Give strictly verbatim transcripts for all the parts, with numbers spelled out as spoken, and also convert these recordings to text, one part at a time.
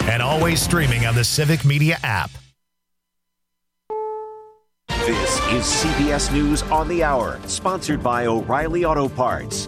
and always streaming on the Civic Media app. This is C B S News on the Hour, sponsored by O'Reilly Auto Parts.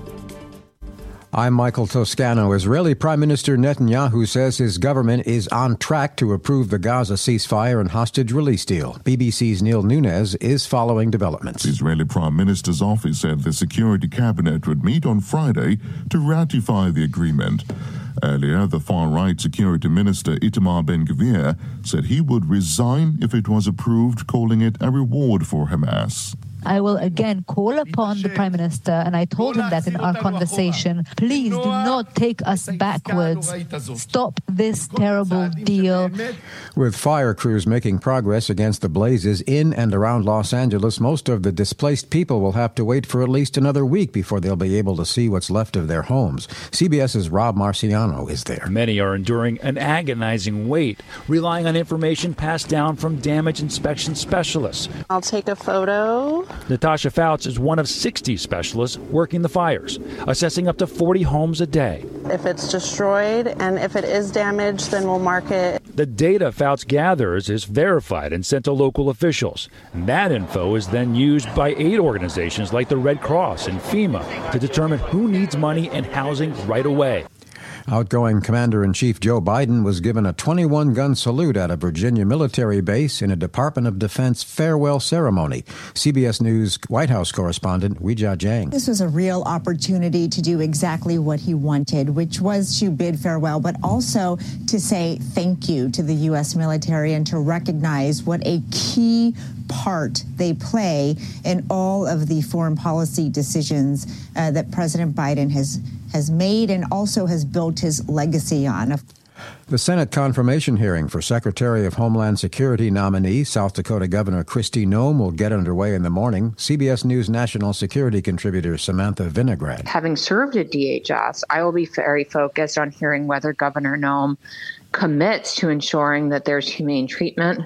I'm Michael Toscano. Israeli Prime Minister Netanyahu says his government is on track to approve the Gaza ceasefire and hostage release deal. B B C's Neil Nunes is following developments. The Israeli Prime Minister's office said the Security Cabinet would meet on Friday to ratify the agreement. Earlier, the far-right Security Minister Itamar Ben-Gvir said he would resign if it was approved, calling it a reward for Hamas. I will again call upon the Prime Minister, and I told him that in our conversation, please do not take us backwards. Stop this terrible deal. With fire crews making progress against the blazes in and around Los Angeles, most of the displaced people will have to wait for at least another week before they'll be able to see what's left of their homes. CBS's Rob Marciano is there. Many are enduring an agonizing wait, relying on information passed down from damage inspection specialists. I'll take a photo. Natasha Fouts is one of sixty specialists working the fires, assessing up to forty homes a day. If it's destroyed and if it is damaged, then we'll mark it. The data Fouts gathers is verified and sent to local officials. And that info is then used by aid organizations like the Red Cross and FEMA to determine who needs money and housing right away. Outgoing Commander-in-Chief Joe Biden was given a twenty-one gun salute at a Virginia military base in a Department of Defense farewell ceremony. C B S News White House correspondent Weijia Jiang. This was a real opportunity to do exactly what he wanted, which was to bid farewell, but also to say thank you to the U S military and to recognize what a key part they play in all of the foreign policy decisions uh, that President Biden has has made and also has built his legacy on. The Senate confirmation hearing for Secretary of Homeland Security nominee South Dakota Governor Kristi Noem will get underway in the morning. C B S News national security contributor Samantha Vinograd. Having served at D H S, I will be very focused on hearing whether Governor Noem commits to ensuring that there's humane treatment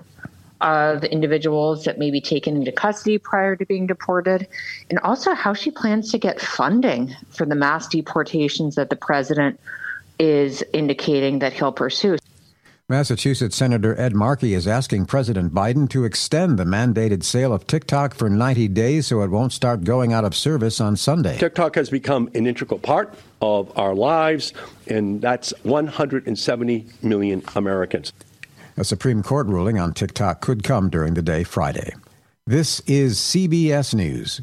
of individuals that may be taken into custody prior to being deported, and also how she plans to get funding for the mass deportations that the president is indicating that he'll pursue. Massachusetts Senator Ed Markey is asking President Biden to extend the mandated sale of TikTok for ninety days so it won't start going out of service on Sunday. TikTok has become an integral part of our lives, and that's one hundred seventy million Americans. A Supreme Court ruling on TikTok could come during the day Friday. This is C B S News.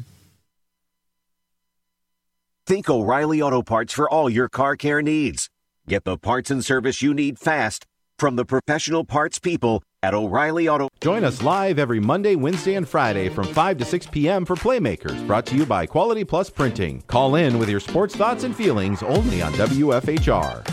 Think O'Reilly Auto Parts for all your car care needs. Get the parts and service you need fast from the professional parts people at O'Reilly Auto. Join us live every Monday, Wednesday, and Friday from five to six p.m. for Playmakers, brought to you by Quality Plus Printing. Call in with your sports thoughts and feelings only on W F H R.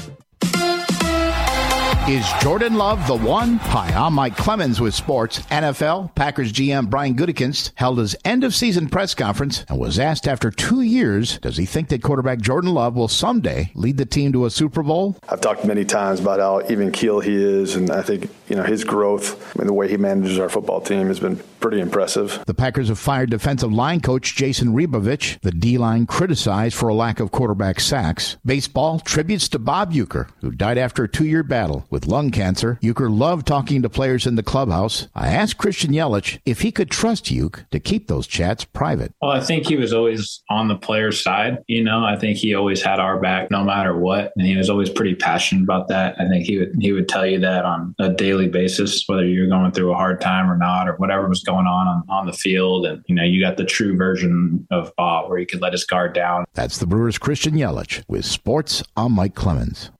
Is Jordan Love the one? Hi, I'm Mike Clemens with sports. N F L, Packers G M Brian Gutekunst held his end-of-season press conference and was asked after two years, does he think that quarterback Jordan Love will someday lead the team to a Super Bowl? I've talked many times about how even keel he is, and I think, you know, his growth and the way he manages our football team has been pretty impressive. The Packers have fired defensive line coach Jason Rebovich, the D-line criticized for a lack of quarterback sacks. Baseball tributes to Bob Uecker, who died after a two-year battle with lung cancer. Uecker loved talking to players in the clubhouse. I asked Christian Yelich if he could trust Uecker to keep those chats private. Well, I think he was always on the player's side. You know, I think he always had our back no matter what. And he was always pretty passionate about that. I think he would he would tell you that on a daily basis, whether you're going through a hard time or not, or whatever was going on on, on the field. And, you know, you got the true version of Bob where he could let his guard down. That's the Brewers' Christian Yelich with sports. I'm Mike Clemens.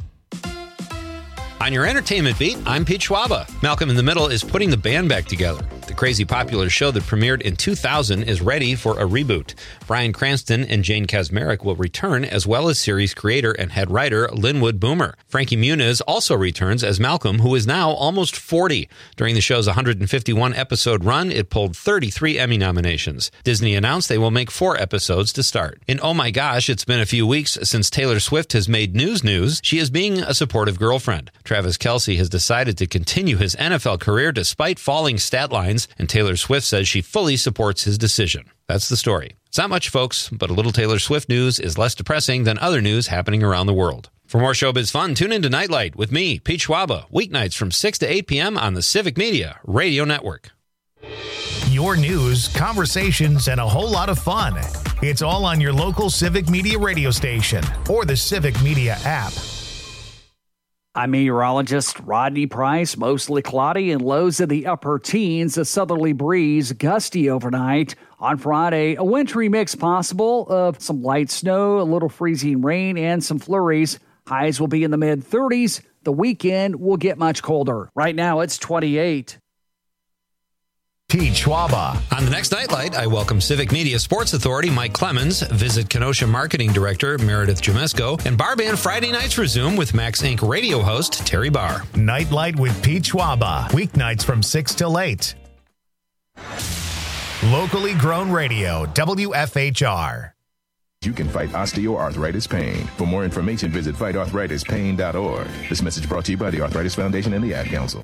On your entertainment beat, I'm Pete Schwaba. Malcolm in the Middle is putting the band back together. The crazy popular show that premiered in two thousand is ready for a reboot. Bryan Cranston and Jane Kaczmarek will return, as well as series creator and head writer Linwood Boomer. Frankie Muniz also returns as Malcolm, who is now almost forty. During the show's one hundred fifty-one episode run, it pulled thirty-three Emmy nominations. Disney announced they will make four episodes to start. In Oh My Gosh, it's been a few weeks since Taylor Swift has made news news. She is being a supportive girlfriend. Travis Kelce has decided to continue his N F L career despite falling stat lines, and Taylor Swift says she fully supports his decision. That's the story. It's not much, folks, but a little Taylor Swift news is less depressing than other news happening around the world. For more showbiz fun, tune into Nightlight with me, Pete Schwaba, weeknights from six to eight p.m. on the Civic Media Radio Network. Your news, conversations, and a whole lot of fun. It's all on your local Civic Media radio station or the Civic Media app. I'm meteorologist Rodney Price. Mostly cloudy and lows in the upper teens. A southerly breeze, gusty overnight. On Friday, a wintry mix possible of some light snow, a little freezing rain, and some flurries. Highs will be in the mid-thirties. The weekend will get much colder. Right now, it's twenty-eight. Pete Schwaba. On the next Nightlight, I welcome Civic Media Sports Authority Mike Clemens, Visit Kenosha Marketing Director Meredith Jamesko, and Bar Band Friday nights resume with Max Incorporated radio host Terry Barr. Nightlight with Pete Schwaba. Weeknights from six till eight. Locally grown radio, W F H R. You can fight osteoarthritis pain. For more information, visit fight arthritis pain dot org. This message brought to you by the Arthritis Foundation and the Ad Council.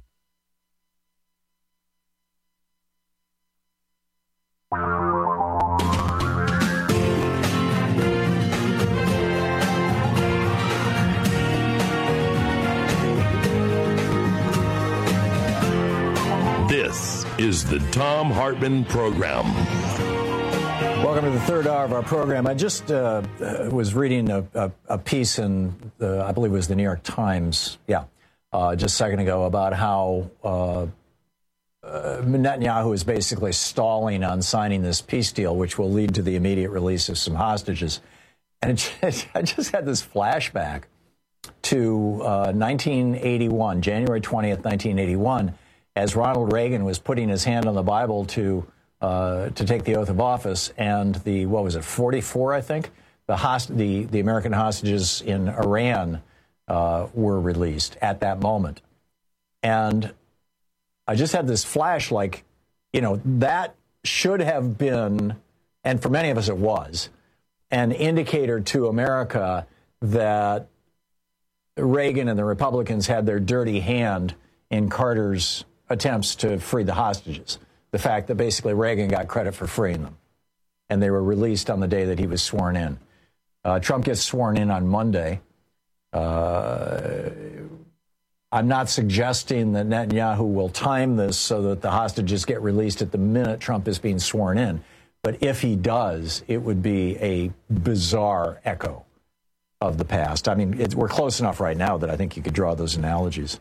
This is the Thom Hartmann Program. Welcome to the third hour of our program. I just uh, was reading a, a, a piece in, the, I believe it was the New York Times, yeah, uh, just a second ago, about how uh, uh, Netanyahu is basically stalling on signing this peace deal, which will lead to the immediate release of some hostages. And it just, I just had this flashback to uh, nineteen eighty-one, January twentieth, nineteen eighty-one, as Ronald Reagan was putting his hand on the Bible to uh, to take the oath of office, and the, what was it, forty-four, I think, the host- the, the American hostages in Iran uh, were released at that moment. And I just had this flash, like, you know, that should have been, and for many of us it was, an indicator to America that Reagan and the Republicans had their dirty hand in Carter's attempts to free the hostages. The fact that basically Reagan got credit for freeing them, and they were released on the day that he was sworn in. Uh, Trump gets sworn in on Monday. Uh, I'm not suggesting that Netanyahu will time this so that the hostages get released at the minute Trump is being sworn in. But if he does, it would be a bizarre echo of the past. I mean, it's, we're close enough right now that I think you could draw those analogies.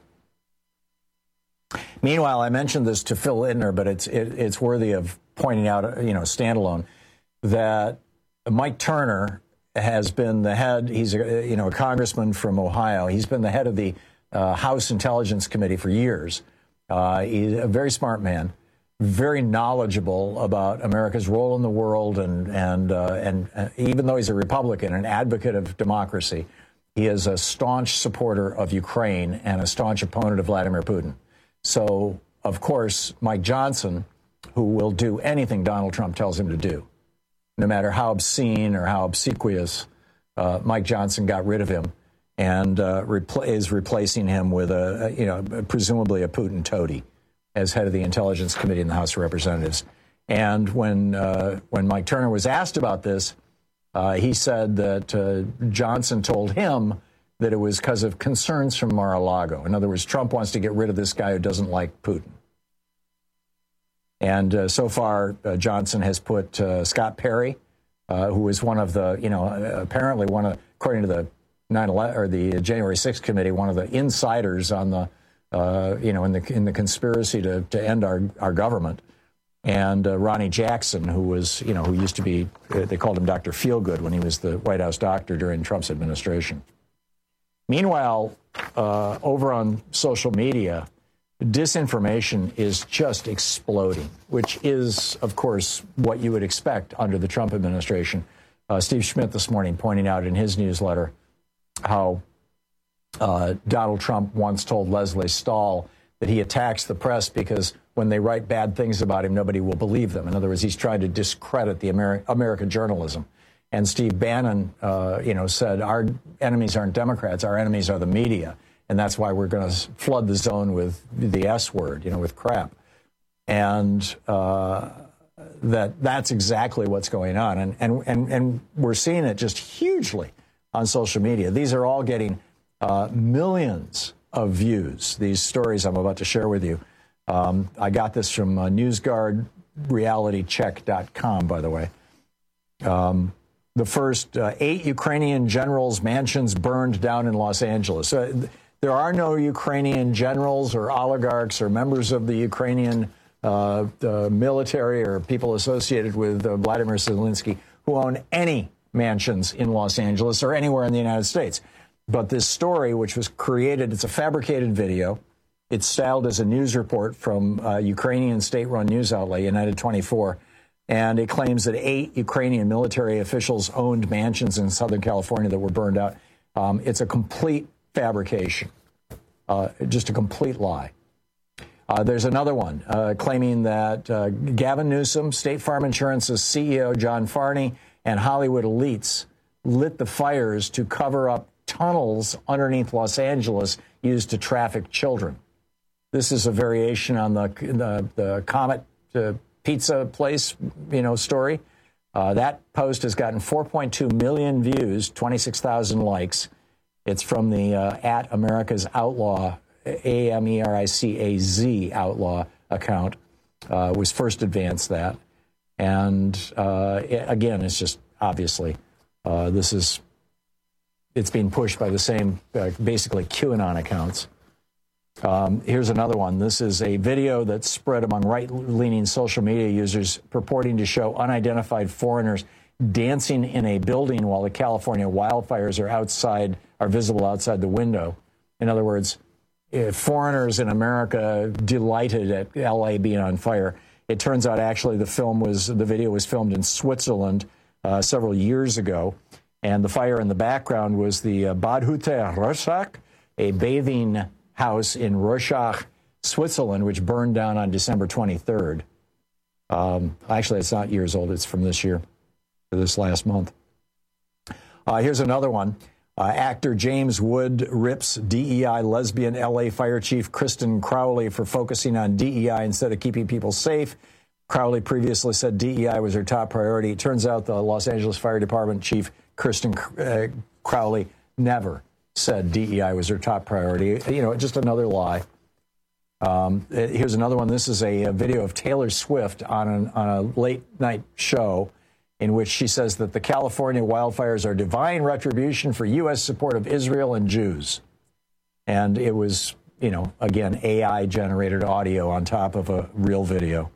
Meanwhile, I mentioned this to Phil Idner, but it's it, it's worthy of pointing out, you know, standalone, that Mike Turner has been the head. He's a, you know, a congressman from Ohio. He's been the head of the uh, House Intelligence Committee for years. Uh, he's a very smart man, very knowledgeable about America's role in the world, and and uh, and uh, even though he's a Republican, an advocate of democracy, he is a staunch supporter of Ukraine and a staunch opponent of Vladimir Putin. So, of course, Mike Johnson, who will do anything Donald Trump tells him to do, no matter how obscene or how obsequious, uh, Mike Johnson got rid of him and uh, repl- is replacing him with a, a, you know, presumably a Putin toady as head of the Intelligence Committee in the House of Representatives. And when uh, when Mike Turner was asked about this, uh, he said that uh, Johnson told him that it was because of concerns from Mar-a-Lago. In other words, Trump wants to get rid of this guy who doesn't like Putin. And uh, so far, uh, Johnson has put uh, Scott Perry, uh, who is one of the, you know, apparently one of, according to the nine eleven or the January sixth committee, one of the insiders on the, uh, you know, in the in the conspiracy to to end our our government. And uh, Ronnie Jackson, who was, you know, who used to be, uh, they called him Doctor Feelgood when he was the White House doctor during Trump's administration. Meanwhile, uh, over on social media, disinformation is just exploding, which is, of course, what you would expect under the Trump administration. Uh, Steve Schmidt this morning pointing out in his newsletter how uh, Donald Trump once told Leslie Stahl that he attacks the press because when they write bad things about him, nobody will believe them. In other words, he's trying to discredit the Ameri- American journalism. And Steve Bannon, uh, you know, said our enemies aren't Democrats, our enemies are the media, and that's why we're going to flood the zone with the S word, you know, with crap. And uh, that that's exactly what's going on, and and and and we're seeing it just hugely on social media. These are all getting Uh, millions of views, these stories I'm about to share with you. Um, I got this from uh, NewsGuard Reality Check dot com, by the way. Um, the first uh, eight Ukrainian generals' mansions burned down in Los Angeles. Uh, there are no Ukrainian generals or oligarchs or members of the Ukrainian uh, uh, military or people associated with uh, Vladimir Zelensky who own any mansions in Los Angeles or anywhere in the United States. But this story, which was created, it's a fabricated video. It's styled as a news report from a Ukrainian state-run news outlet, United twenty-four, and it claims that eight Ukrainian military officials owned mansions in Southern California that were burned out. Um, it's a complete fabrication, uh, just a complete lie. Uh, there's another one uh, claiming that uh, Gavin Newsom, State Farm Insurance's C E O John Farney, and Hollywood elites lit the fires to cover up tunnels underneath Los Angeles used to traffic children. This is a variation on the the, the Comet uh, pizza place, you know, story. Uh, that post has gotten four point two million views, twenty-six thousand likes. It's from the uh, at America's Outlaw, A M E R I C A Z Outlaw account. Uh, was first advanced that. And uh, it, again, it's just obviously uh, this is it's being pushed by the same uh, basically QAnon accounts. Um, here's another one. This is a video that's spread among right-leaning social media users purporting to show unidentified foreigners dancing in a building while the California wildfires are outside, are visible outside the window. In other words, if foreigners in America delighted at L A being on fire. It turns out actually the film was, the video was filmed in Switzerland uh, several years ago. And the fire in the background was the uh, Bad Hütte Rorschach, a bathing house in Rorschach, Switzerland, which burned down on December twenty-third. Um, actually, it's not years old. It's from this year, this last month. Uh, here's another one. Uh, actor James Wood rips D E I lesbian L A Fire Chief Kristen Crowley for focusing on D E I instead of keeping people safe. Crowley previously said D E I was her top priority. It turns out the Los Angeles Fire Department Chief Kristen uh, Crowley never said D E I was her top priority. You know, just another lie. Um, here's another one. This is a, a video of Taylor Swift on, an, on a late-night show in which she says that the California wildfires are divine retribution for U S support of Israel and Jews. And it was, you know, again, A I-generated audio on top of a real video.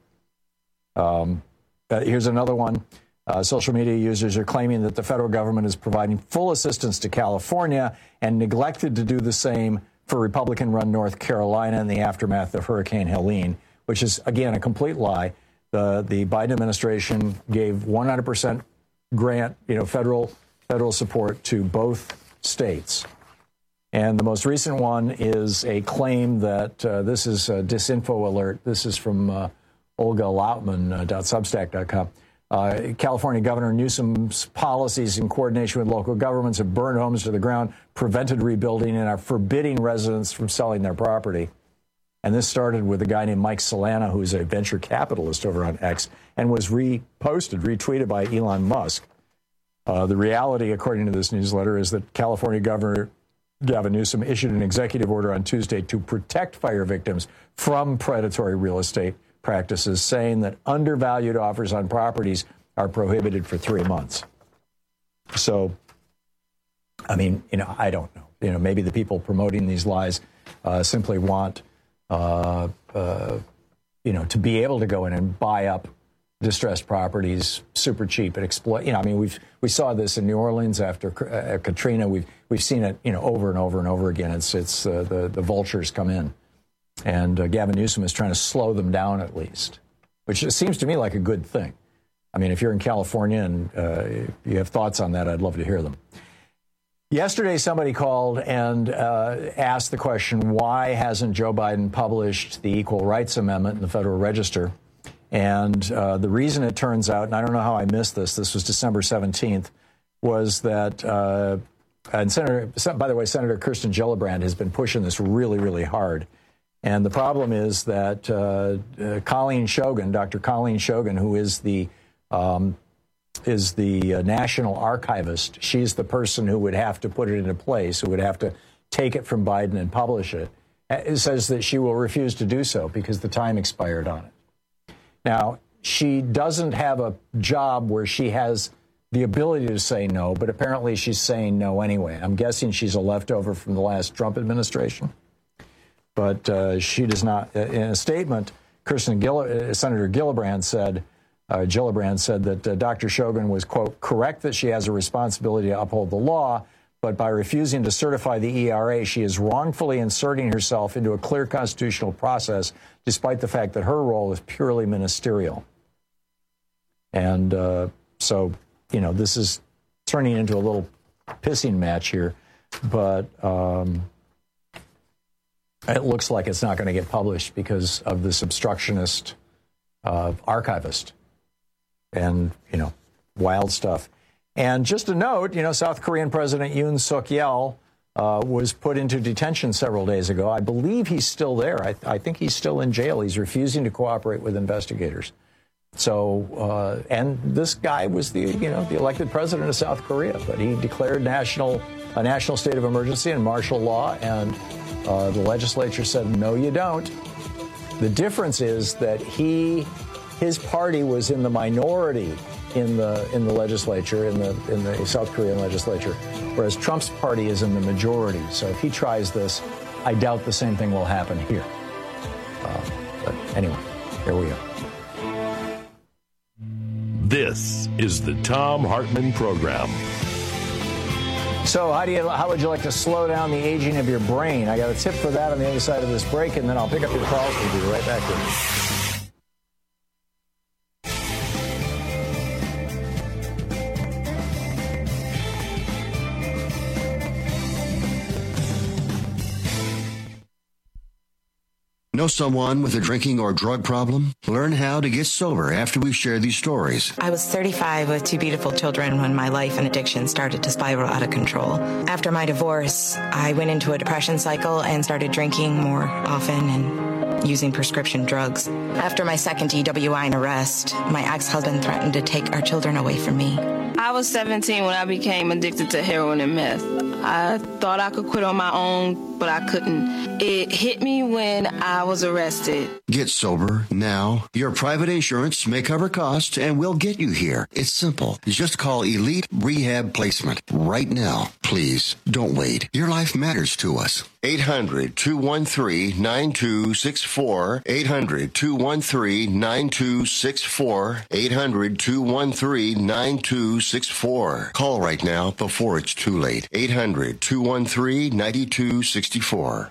Um, uh, here's another one. Uh, social media users are claiming that the federal government is providing full assistance to California and neglected to do the same for Republican-run North Carolina in the aftermath of Hurricane Helene, which is, again, a complete lie. The, the Biden administration gave one hundred percent grant, you know, federal federal support to both states. And the most recent one is a claim that uh, this is a disinfo alert. This is from uh, Olga Lautman dot substack dot com. Uh, California Governor Newsom's policies in coordination with local governments have burned homes to the ground, prevented rebuilding, and are forbidding residents from selling their property. And this started with a guy named Mike Solana, who's a venture capitalist over on X, and was reposted, retweeted by Elon Musk. Uh, the reality, according to this newsletter, is that California Governor Gavin Newsom issued an executive order on Tuesday to protect fire victims from predatory real estate practices, saying that undervalued offers on properties are prohibited for three months. So, I mean, you know, I don't know. You know, maybe the people promoting these lies uh, simply want, uh, uh, you know, to be able to go in and buy up distressed properties super cheap and exploit. You know, I mean, we've we saw this in New Orleans after uh, Katrina. We've we've seen it, you know, over and over and over again. It's it's uh, the the vultures come in. And uh, Gavin Newsom is trying to slow them down at least, which seems to me like a good thing. I mean, if you're in California and uh, you have thoughts on that, I'd love to hear them. Yesterday, somebody called and uh, asked the question, why hasn't Joe Biden published the Equal Rights Amendment in the Federal Register? And uh, the reason it turns out, and I don't know how I missed this, this was December seventeenth, was that, uh, and Senator, by the way, Senator Kirsten Gillibrand has been pushing this really, really hard. And the problem is that uh, uh, Colleen Shogan, Doctor Colleen Shogan, who is the um, is the uh, national archivist, she's the person who would have to put it into place, who would have to take it from Biden and publish it. It says that she will refuse to do so because the time expired on it. Now, she doesn't have a job where she has the ability to say no, but apparently she's saying no anyway. I'm guessing she's a leftover from the last Trump administration. But uh, she does not. In a statement, Kirsten Gill- uh, Senator Gillibrand said, uh, Gillibrand said that uh, Doctor Shogan was, quote, correct that she has a responsibility to uphold the law, but by refusing to certify the E R A, she is wrongfully inserting herself into a clear constitutional process, despite the fact that her role is purely ministerial. And uh, so, you know, this is turning into a little pissing match here, but um, it looks like it's not going to get published because of this obstructionist uh, archivist and, you know, wild stuff. And just a note, you know, South Korean President Yoon Suk-yeol uh, was put into detention several days ago. I believe he's still there. I, I think he's still in jail. He's refusing to cooperate with investigators. So, uh, and this guy was the, you know, the elected president of South Korea, but he declared national a national state of emergency and martial law, and uh, the legislature said, no, you don't. The difference is that he, his party was in the minority in the in the legislature, in the in the South Korean legislature, whereas Trump's party is in the majority. So if he tries this, I doubt the same thing will happen here. Uh, but anyway, here we are. This is the Thom Hartmann Program. So how do you how would you like to slow down the aging of your brain? I got a tip for that on the other side of this break, and then I'll pick up your calls. We'll be right back with you. Know someone with a drinking or drug problem? Learn how to get sober after we share these stories. I was thirty-five with two beautiful children when my life and addiction started to spiral out of control. After my divorce, I went into a depression cycle and started drinking more often and using prescription drugs. After my second D W I and arrest, my ex-husband threatened to take our children away from me. I was seventeen when I became addicted to heroin and meth. I thought I could quit on my own, but I couldn't. It hit me when I was arrested. Get sober now. Your private insurance may cover costs and we'll get you here. It's simple. Just call Elite Rehab Placement right now. Please don't wait. Your life matters to us. eight hundred, two one three, nine two six four. eight hundred, two one three, nine two six four. eight hundred, two one three, nine two six four. Call right now before it's too late. eight hundred, two one three, nine two six four.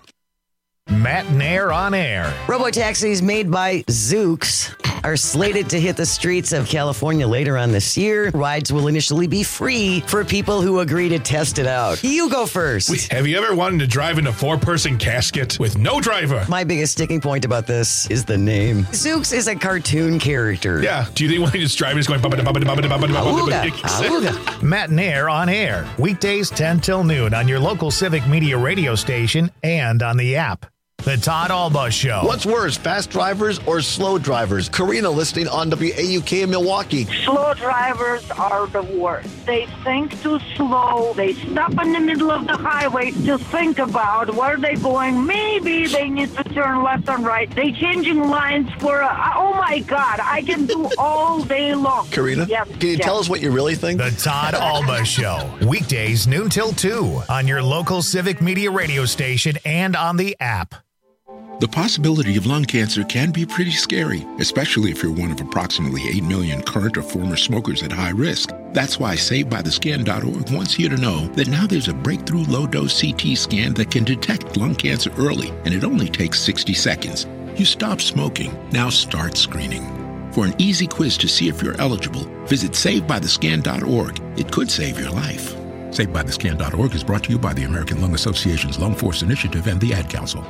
Matt Nair on air. Robotaxis made by Zoox are slated to hit the streets of California later on this year. Rides will initially be free for people who agree to test it out. You go first. Wait, have you ever wanted to drive in a four-person casket with no driver? My biggest sticking point about this is the name. Zoox is a cartoon character. Yeah. Do you think when he just driving is going bubba bubba bubba bubba bubba bubba? Matt Nair on air. Weekdays ten till noon on your local Civic Media radio station and on the app. The Todd Alba Show. What's worse, fast drivers or slow drivers? Karina listening on W A U K in Milwaukee. Slow drivers are the worst. They think too slow. They stop in the middle of the highway to think about where they're going. Maybe they need to turn left and right. They changing lines for, a, oh my God, I can do all day long. Karina, yes, can you yes. tell us what you really think? The Todd Alba Show. Weekdays noon till two on your local Civic Media radio station and on the app. The possibility of lung cancer can be pretty scary, especially if you're one of approximately eight million current or former smokers at high risk. That's why Saved By The Scan dot org wants you to know that now there's a breakthrough low-dose C T scan that can detect lung cancer early, and it only takes sixty seconds. You stop smoking, now start screening. For an easy quiz to see if you're eligible, visit Saved By The Scan dot org. It could save your life. Saved By The Scan dot org is brought to you by the American Lung Association's Lung Force Initiative and the Ad Council.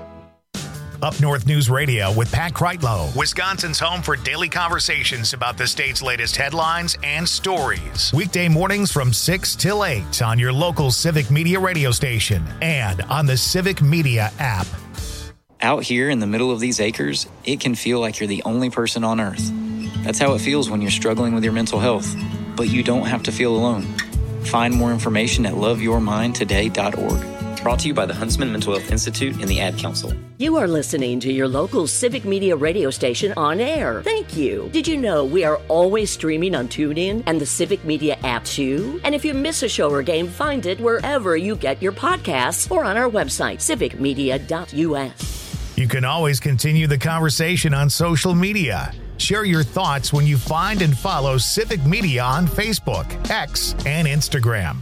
Up North News Radio with Pat Kreitlow, Wisconsin's home for daily conversations about the state's latest headlines and stories. Weekday mornings from six till eight on your local Civic Media radio station and on the Civic Media app. Out here in the middle of these acres, it can feel like you're the only person on earth. That's how it feels when you're struggling with your mental health. But you don't have to feel alone. Find more information at love your mind today dot org. Brought to you by the Huntsman Mental Health Institute and the Ad Council. You are listening to your local Civic Media radio station on air. Thank you. Did you know we are always streaming on TuneIn and the Civic Media app too? And if you miss a show or game, find it wherever you get your podcasts or on our website, civic media dot u s. You can always continue the conversation on social media. Share your thoughts when you find and follow Civic Media on Facebook, X, and Instagram.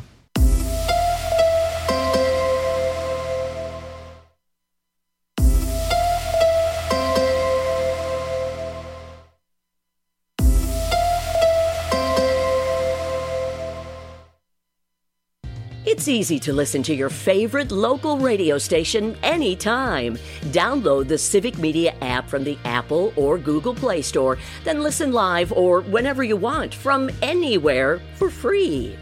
It's easy to listen to your favorite local radio station anytime. Download the Civic Media app from the Apple or Google Play Store, then listen live or whenever you want from anywhere for free.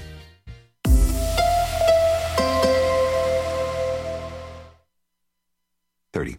thirty.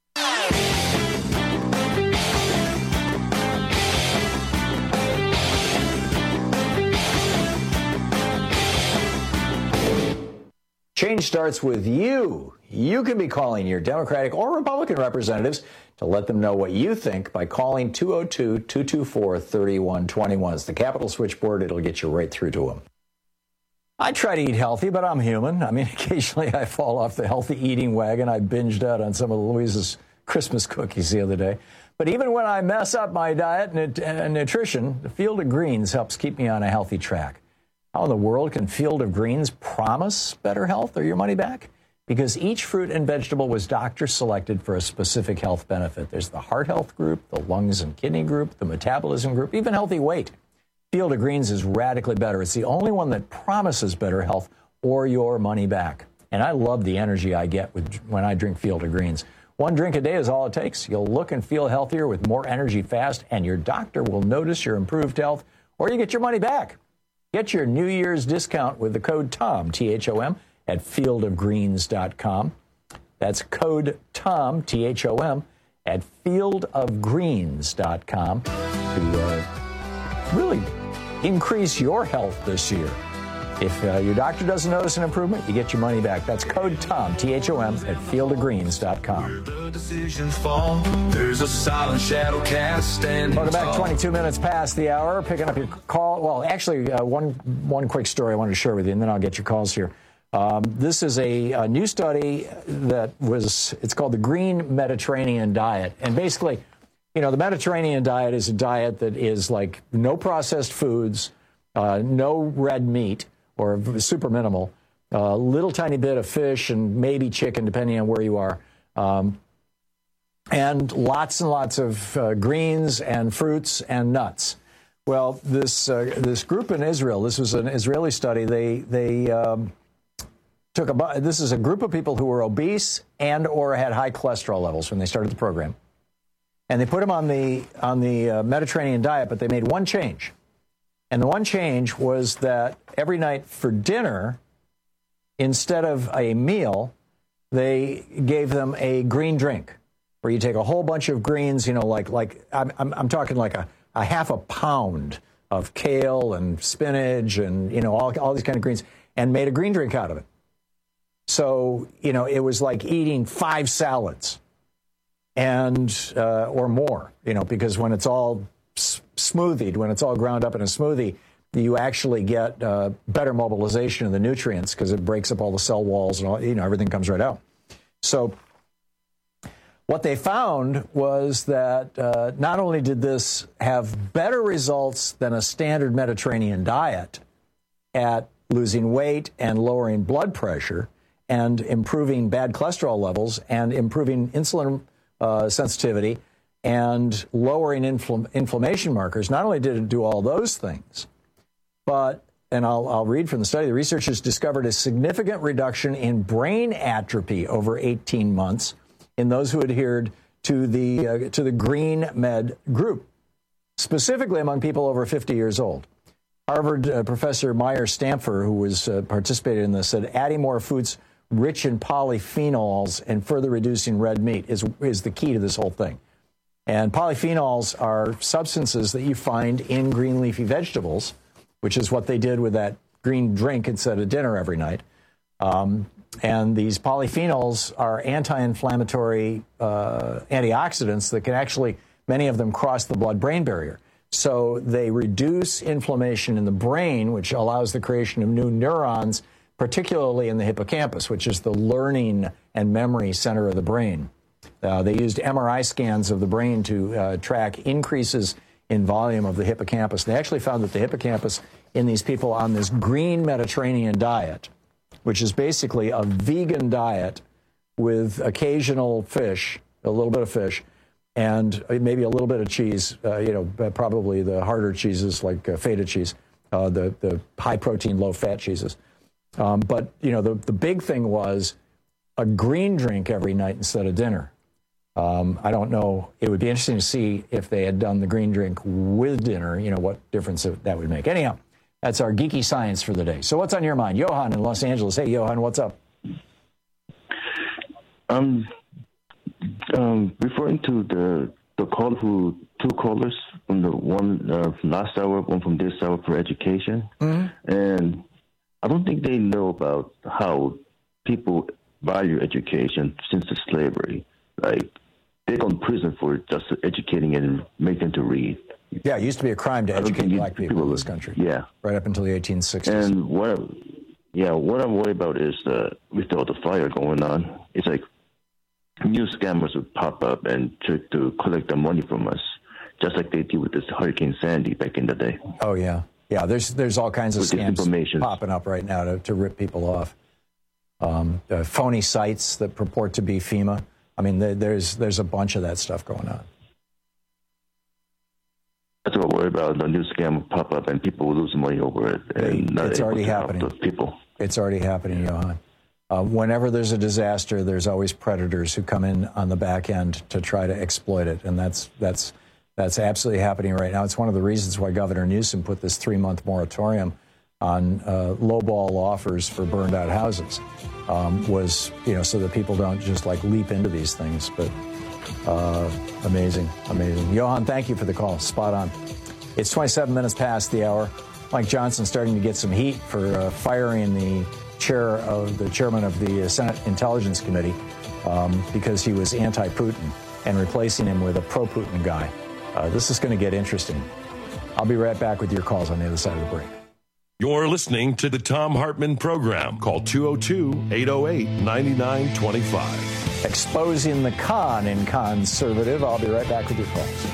Change starts with you. You can be calling your Democratic or Republican representatives to let them know what you think by calling two oh two, two two four, three one two one. It's the Capitol switchboard. It'll get you right through to them. I try to eat healthy, but I'm human. I mean, occasionally I fall off the healthy eating wagon. I binged out on some of Louise's Christmas cookies the other day. But even when I mess up my diet and nutrition, the Field of Greens helps keep me on a healthy track. How in the world can Field of Greens promise better health or your money back? Because each fruit and vegetable was doctor selected for a specific health benefit. There's the heart health group, the lungs and kidney group, the metabolism group, even healthy weight. Field of Greens is radically better. It's the only one that promises better health or your money back. And I love the energy I get with, when I drink Field of Greens. One drink a day is all it takes. You'll look and feel healthier with more energy fast, and your doctor will notice your improved health, or you get your money back. Get your New Year's discount with the code TOM, T H O M, at field of greens dot com. That's code TOM, T H O M, at field of greens dot com to uh, really increase your health this year. If uh, your doctor doesn't notice an improvement, you get your money back. That's code TOM, T H O M, at field of greens dot com. Fall, there's a silent shadow cast standing Welcome back, tall. twenty-two minutes past the hour. Picking up your call. Well, actually, uh, one one quick story I wanted to share with you, and then I'll get your calls here. Um, this is a, a new study that was, it's called the Green Mediterranean Diet. And basically, you know, the Mediterranean diet is a diet that is like no processed foods, uh, no red meat, or super minimal, a uh, little tiny bit of fish and maybe chicken, depending on where you are, um, and lots and lots of uh, greens and fruits and nuts. Well, this uh, this group in Israel, this was an Israeli study. They they um, took a this is a group of people who were obese and or had high cholesterol levels when they started the program, and they put them on the on the uh, Mediterranean diet, but they made one change. And the one change was that every night for dinner, instead of a meal, they gave them a green drink, where you take a whole bunch of greens, you know, like like I'm I'm, I'm talking like a, a half a pound of kale and spinach and, you know, all all these kind of greens, and made a green drink out of it. So, you know, it was like eating five salads and uh, or more, you know, because when it's all smoothied, when it's all ground up in a smoothie, you actually get uh, better mobilization of the nutrients because it breaks up all the cell walls and all, you know, everything comes right out. So what they found was that uh, not only did this have better results than a standard Mediterranean diet at losing weight and lowering blood pressure and improving bad cholesterol levels and improving insulin uh, sensitivity and lowering infl- inflammation markers, not only did it do all those things, but, and I'll, I'll read from the study, the researchers discovered a significant reduction in brain atrophy over eighteen months in those who adhered to the, uh, to the Green Med group, specifically among people over fifty years old. Harvard uh, Professor Meyer Stamfer, who was uh, participated in this, said adding more foods rich in polyphenols and further reducing red meat is, is the key to this whole thing. And polyphenols are substances that you find in green leafy vegetables, which is what they did with that green drink instead of dinner every night. Um, And these polyphenols are anti-inflammatory uh, antioxidants that can actually, many of them, cross the blood-brain barrier. So they reduce inflammation in the brain, which allows the creation of new neurons, particularly in the hippocampus, which is the learning and memory center of the brain. Uh, they used M R I scans of the brain to uh, track increases in volume of the hippocampus. They actually found that the hippocampus in these people on this green Mediterranean diet, which is basically a vegan diet with occasional fish, a little bit of fish, and maybe a little bit of cheese, uh, you know, probably the harder cheeses like uh, feta cheese, uh, the, the high-protein, low-fat cheeses. Um, but, you know, the, the big thing was a green drink every night instead of dinner. Um, I don't know. It would be interesting to see if they had done the green drink with dinner, you know, what difference that would make. Anyhow, that's our geeky science for the day. So what's on your mind? Johan in Los Angeles. Hey, Johan, what's up? Um, um referring to the the call who two callers from the one uh, from last hour, one from this hour for education, mm-hmm. and I don't think they know about how people value education since the slavery. Like they go to prison for just educating and making them to read. Yeah, it used to be a crime to educate black people, people in this country. Yeah, right up until the eighteen sixties. And what, yeah, what I'm worried about is uh, with all the fire going on, it's like new scammers would pop up and try to collect the money from us, just like they did with this Hurricane Sandy back in the day. Oh yeah, yeah. There's there's all kinds of with scams popping up right now to, to rip people off. Um, uh, phony sites that purport to be FEMA. I mean, there's there's a bunch of that stuff going on. That's what I worry about. The new scam will pop up and people will lose money over it. And they, it's already happening. People. It's already happening, Johan. Uh, whenever there's a disaster, there's always predators who come in on the back end to try to exploit it, and that's that's that's absolutely happening right now. It's one of the reasons why Governor Newsom put this three-month moratorium on uh, lowball offers for burned-out houses. Um, was, you know, so that people don't just like leap into these things. But uh, amazing, amazing. Johan, thank you for the call. Spot on. It's twenty-seven minutes past the hour. Mike Johnson starting to get some heat for uh, firing the chair of the chairman of the Senate Intelligence Committee um, because he was anti-Putin and replacing him with a pro-Putin guy. Uh, this is going to get interesting. I'll be right back with your calls on the other side of the break. You're listening to the Thom Hartmann Program. Call two oh two, eight oh eight, nine nine two five. Exposing the con in conservative. I'll be right back with your calls.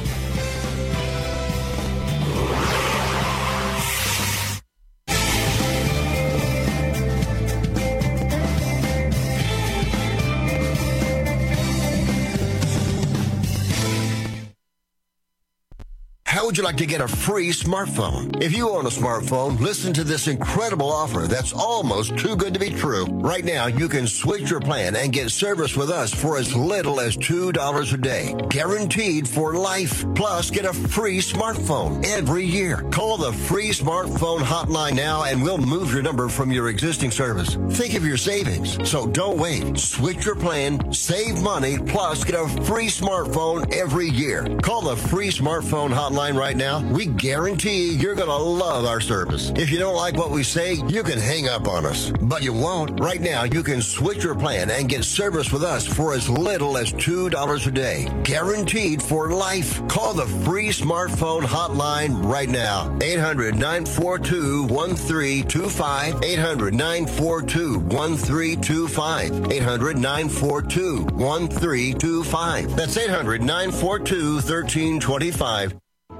How would you like to get a free smartphone? If you own a smartphone, listen to this incredible offer that's almost too good to be true. Right now, you can switch your plan and get service with us for as little as two dollars a day. Guaranteed for life. Plus, get a free smartphone every year. Call the free smartphone hotline now and we'll move your number from your existing service. Think of your savings. So don't wait. Switch your plan, save money, plus get a free smartphone every year. Call the free smartphone hotline right now. We guarantee you're going to love our service. If you don't like what we say, you can hang up on us. But you won't. Right now, you can switch your plan and get service with us for as little as two dollars a day. Guaranteed for life. Call the free smartphone hotline right now. eight hundred, nine four two, one three two five. eight hundred, nine four two, one three two five. eight hundred, nine four two, one three two five. That's eight hundred, nine four two, one three two five.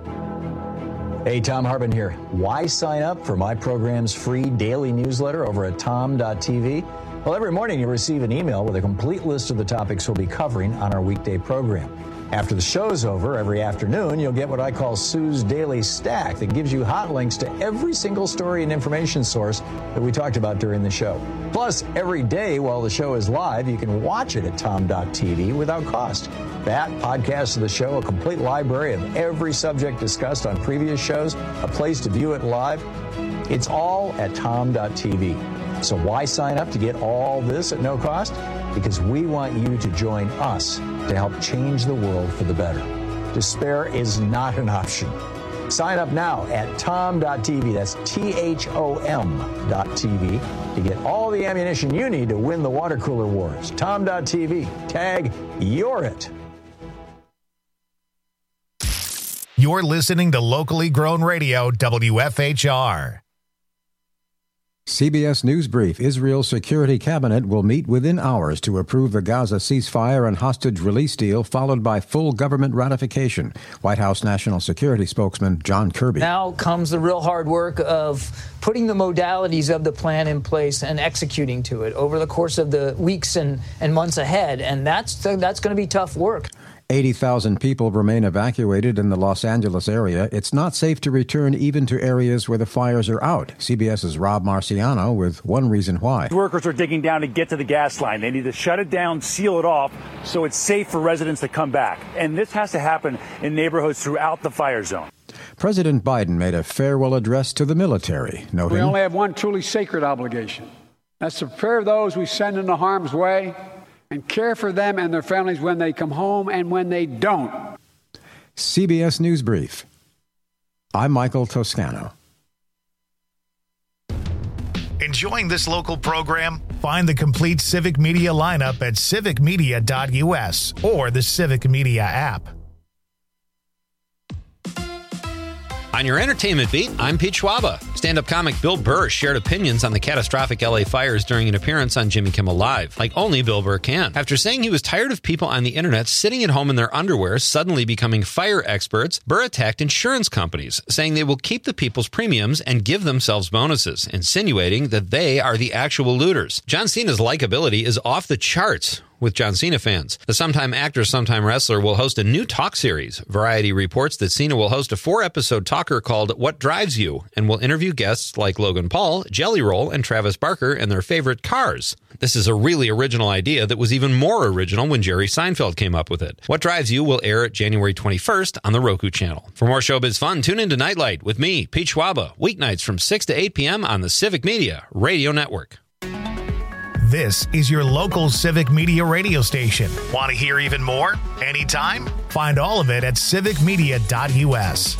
Hey, Thom Hartmann here. Why sign up for my program's free daily newsletter over at tom dot t v? Well, every morning you'll receive an email with a complete list of the topics we'll be covering on our weekday program. After the show's over, every afternoon, you'll get what I call Sue's Daily Stack that gives you hot links to every single story and information source that we talked about during the show. Plus, every day while the show is live, you can watch it at tom dot t v without cost. That, podcasts of the show, a complete library of every subject discussed on previous shows, a place to view it live. It's all at tom dot t v. So why sign up to get all this at no cost? Because we want you to join us to help change the world for the better. Despair is not an option. Sign up now at tom dot t v. That's T H O M dot T V to get all the ammunition you need to win the water cooler wars. tom dot T V. Tag You're It. You're listening to locally grown radio, W F H R. C B S News Brief. Israel's Security Cabinet will meet within hours to approve the Gaza ceasefire and hostage release deal, followed by full government ratification. White House National Security spokesman John Kirby. Now comes the real hard work of putting the modalities of the plan in place and executing to it over the course of the weeks and, and months ahead. And that's, that's going to be tough work. eighty thousand people remain evacuated in the Los Angeles area. It's not safe to return even to areas where the fires are out. CBS's Rob Marciano with one reason why. Workers are digging down to get to the gas line. They need to shut it down, seal it off, so it's safe for residents to come back. And this has to happen in neighborhoods throughout the fire zone. President Biden made a farewell address to the military, noting, "We only have one truly sacred obligation. That's to prepare those we send into harm's way and care for them and their families when they come home and when they don't." C B S News Brief. I'm Michael Toscano. Enjoying this local program? Find the complete Civic Media lineup at civic media dot U S or the Civic Media app. On your entertainment beat, I'm Pete Schwaba. Stand-up comic Bill Burr shared opinions on the catastrophic L A fires during an appearance on Jimmy Kimmel Live, like only Bill Burr can. After saying he was tired of people on the internet sitting at home in their underwear suddenly becoming fire experts, Burr attacked insurance companies, saying they will keep the people's premiums and give themselves bonuses, insinuating that they are the actual looters. John Cena's likability is off the charts with John Cena fans. The sometime actor, sometime wrestler will host a new talk series. Variety reports that Cena will host a four-episode talker called What Drives You and will interview guests like Logan Paul, Jelly Roll, and Travis Barker and their favorite cars. This is a really original idea that was even more original when Jerry Seinfeld came up with it. What Drives You will air January twenty-first on the Roku channel. For more showbiz fun, tune in to Nightlight with me, Pete Schwaba, weeknights from six to eight p.m. on the Civic Media Radio Network. This is your local Civic Media radio station. Want to hear even more? Anytime? Find all of it at civic media dot U S.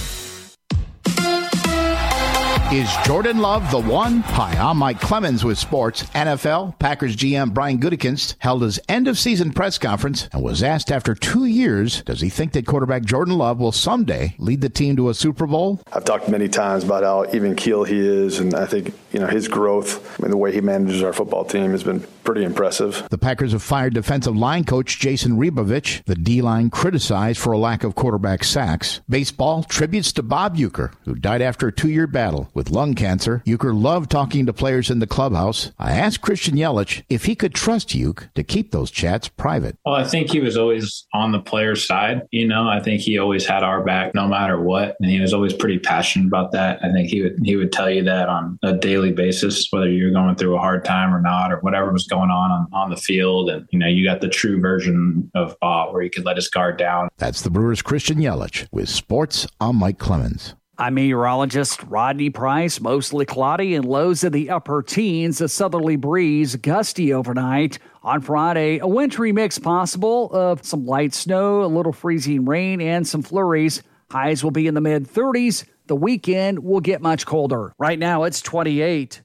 Is Jordan Love the one? Hi, I'm Mike Clemens with sports. N F L Packers G M Brian Gutekunst held his end-of-season press conference and was asked after two years, does he think that quarterback Jordan Love will someday lead the team to a Super Bowl? I've talked many times about how even keel he is, and I think you know his growth and the way he manages our football team has been pretty impressive. The Packers have fired defensive line coach Jason Rebovich. The D-line criticized for a lack of quarterback sacks. Baseball tributes to Bob Uecker, who died after a two-year battle with lung cancer. Uecker loved talking to players in the clubhouse. I asked Christian Yelich if he could trust Uecker to keep those chats private. Well, I think he was always on the player's side. You know, I think he always had our back no matter what. And he was always pretty passionate about that. I think he would he would tell you that on a daily basis, whether you're going through a hard time or not, or whatever was going on on, on the field. And, you know, you got the true version of Bob where he could let his guard down. That's the Brewers' Christian Yelich with sports. I'm Mike Clemens. I'm meteorologist Rodney Price. Mostly cloudy and lows in the upper teens. A southerly breeze, gusty overnight. On Friday, a wintry mix possible of some light snow, a little freezing rain, and some flurries. Highs will be in the mid thirties. The weekend will get much colder. Right now, it's twenty-eight.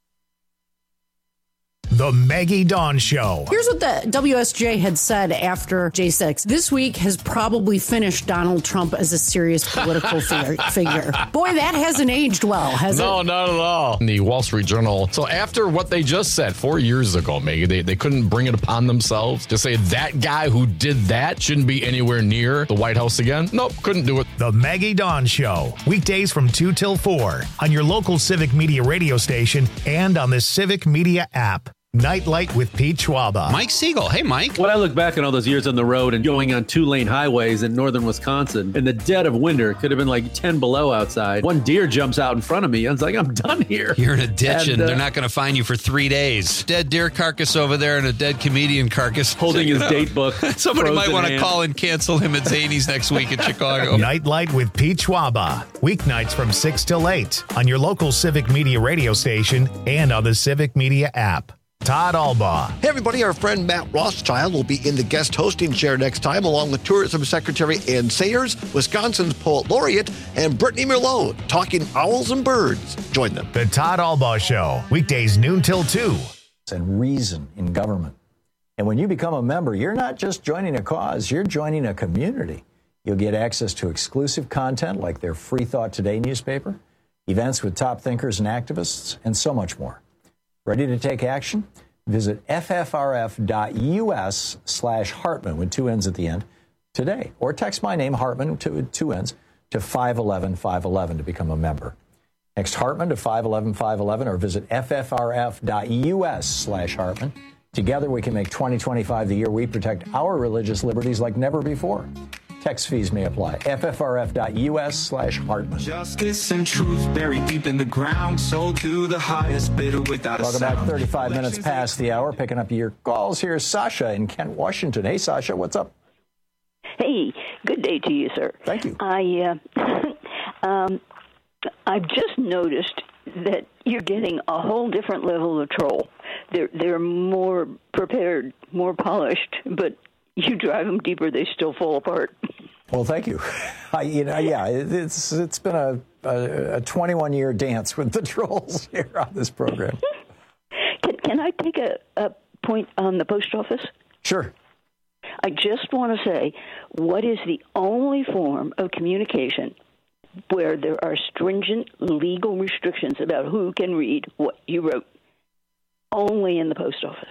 The Maggie Dawn Show. Here's what the W S J had said after J six. This week has probably finished Donald Trump as a serious political figure. Boy, that hasn't aged well, has no, it? No, not at all. The Wall Street Journal. So after what they just said four years ago, Maggie, they, they couldn't bring it upon themselves to say that guy who did that shouldn't be anywhere near the White House again. Nope, couldn't do it. The Maggie Dawn Show. Weekdays from two till four on your local Civic Media radio station and on the Civic Media app. Nightlight with Pete Schwaba. Mike Siegel. Hey, Mike. When I look back on all those years on the road and going on two-lane highways in northern Wisconsin, in the dead of winter, it could have been like ten below outside. One deer jumps out in front of me. I was like, I'm done here. You're in a ditch, and, and uh, they're not going to find you for three days. Dead deer carcass over there and a dead comedian carcass. Holding his date book. Somebody might want to call and cancel him at Zany's next week in Chicago. Nightlight with Pete Schwaba. Weeknights from six till eight on your local Civic Media radio station and on the Civic Media app. Todd Albaugh. Hey, everybody. Our friend Matt Rothschild will be in the guest hosting chair next time, along with Tourism Secretary Ann Sayers, Wisconsin's Poet Laureate, and Brittany Merlot, talking owls and birds. Join them. The Todd Albaugh Show, weekdays noon till two. And reason in government. And when you become a member, you're not just joining a cause, you're joining a community. You'll get access to exclusive content like their Free Thought Today newspaper, events with top thinkers and activists, and so much more. Ready to take action? Visit ffrf.us slash Hartman with two N's at the end today, or text my name, Hartman, to two N's, to five one one five one one to become a member. Text Hartman to five one one five one one or visit ffrf.us slash Hartman. Together we can make twenty twenty-five the year we protect our religious liberties like never before. Text fees may apply. ffrf.us slash Hartman. Justice and truth buried deep in the ground, so to the highest bidder without Welcome a sound. back, thirty-five minutes past the hour. Picking up your calls. Here's Sasha in Kent, Washington. Hey, Sasha, what's up? Hey, good day to you, sir. Thank you. I, uh, um, I've just noticed that you're getting a whole different level of troll. They're they're more prepared, more polished, but you drive them deeper, they still fall apart. Well, thank you. I, you know, yeah, it's it's been a, a, a twenty-one year dance with the trolls here on this program. Can, can I take a, a point on the post office? Sure. I just want to say, what is the only form of communication where there are stringent legal restrictions about who can read what you wrote? Only in the post office.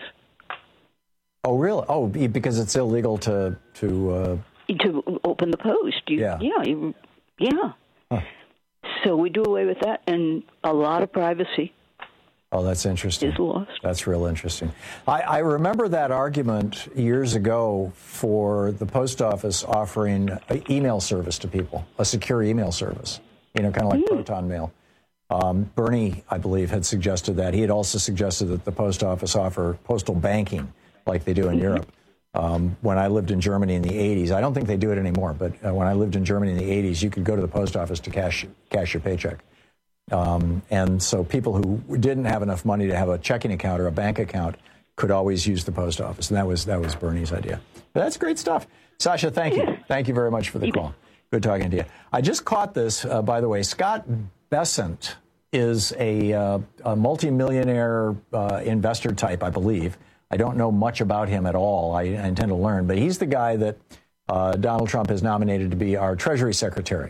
Oh, really? Oh, because it's illegal to to uh... to open the post. You, yeah. Yeah. You, yeah. Huh. So we do away with that, and a lot of privacy. Oh, that's interesting. Is lost. That's real interesting. I, I remember that argument years ago for the post office offering an email service to people, a secure email service, you know, kind of like mm. Proton Mail. Um, Bernie, I believe, had suggested that. He had also suggested that the post office offer postal banking like they do in mm-hmm. Europe. Um, when I lived in Germany in the eighties, I don't think they do it anymore, but uh, when I lived in Germany in the eighties, you could go to the post office to cash cash your paycheck. Um, and so people who didn't have enough money to have a checking account or a bank account could always use the post office. And that was that was Bernie's idea. But that's great stuff. Sasha, thank you. Thank you very much for the call. Good talking to you. I just caught this, uh, by the way. Scott Bessent is a, uh, a multimillionaire uh, investor type, I believe. I don't know much about him at all. I, I intend to learn. But he's the guy that uh, Donald Trump has nominated to be our Treasury Secretary.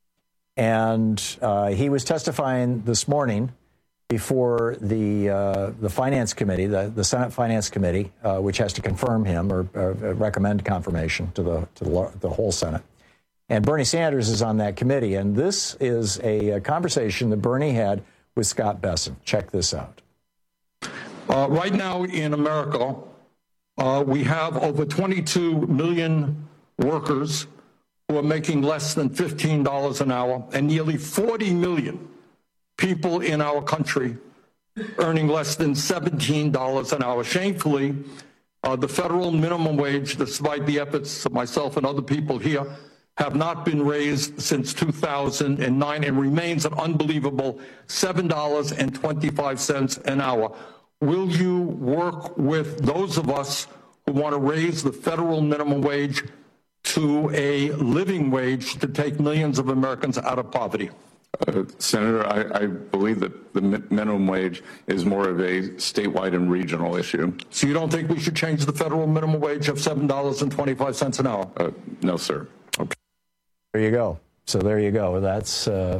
And uh, he was testifying this morning before the uh, the Finance Committee, the, the Senate Finance Committee, uh, which has to confirm him or, or recommend confirmation to the to the, the whole Senate. And Bernie Sanders is on that committee. And this is a, a conversation that Bernie had with Scott Bessent. Check this out. Uh, right now in America, uh, we have over twenty-two million workers who are making less than fifteen dollars an hour, and nearly forty million people in our country earning less than seventeen dollars an hour. Shamefully, uh, the federal minimum wage, despite the efforts of myself and other people here, have not been raised since two thousand nine and remains an unbelievable seven dollars and twenty-five cents an hour. Will you work with those of us who want to raise the federal minimum wage to a living wage to take millions of Americans out of poverty? Uh, Senator, I, I believe that the mi- minimum wage is more of a statewide and regional issue. So you don't think we should change the federal minimum wage of seven dollars and twenty-five cents an hour? Uh, no, sir. Okay. There you go. So there you go. That's uh,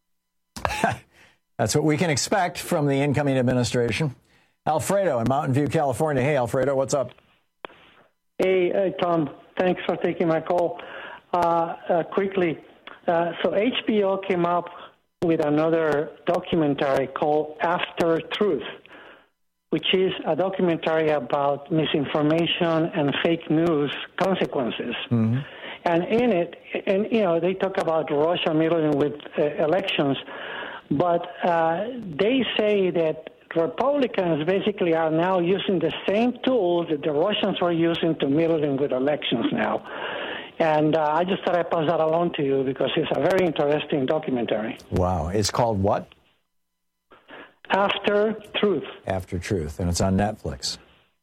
that's what we can expect from the incoming administration. Alfredo in Mountain View, California. Hey, Alfredo, what's up? Hey, uh, Tom. Thanks for taking my call. Uh, uh, quickly, uh, so H B O came up with another documentary called After Truth, which is a documentary about misinformation and fake news consequences. Mm-hmm. And in it, and you know, they talk about Russia meddling with uh, elections, but uh, they say that Republicans basically are now using the same tools that the Russians were using to meddling with elections now. And uh, I just thought I'd pass that along to you because it's a very interesting documentary. Wow. It's called what? After Truth. After Truth, and it's on Netflix.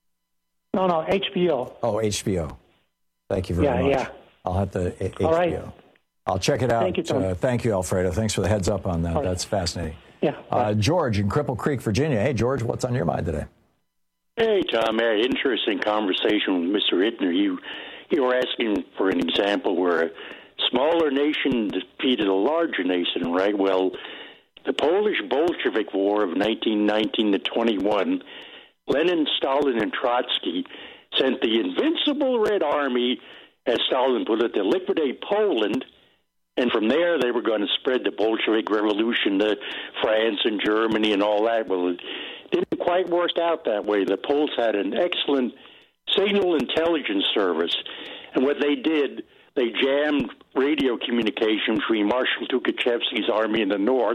No, no, H B O. Oh, H B O. Thank you very yeah, much. Yeah, yeah. I'll have to H B O. All right. I'll check it out. Thank you, Tom. Uh, thank you, Alfredo. Thanks for the heads up on that. Right. That's fascinating. Yeah. Uh, George in Cripple Creek, Virginia. Hey, George, what's on your mind today? Hey, Tom. Hey, interesting conversation with Mister Hittner. You, you were asking for an example where a smaller nation defeated a larger nation, right? Well, the Polish Bolshevik War of nineteen nineteen to twenty-one, Lenin, Stalin, and Trotsky sent the Invincible Red Army, as Stalin put it, to liquidate Poland. And from there, they were going to spread the Bolshevik Revolution to France and Germany and all that. Well, it didn't quite work out that way. The Poles had an excellent signal intelligence service. And what they did, they jammed radio communication between Marshal Tukhachevsky's army in the north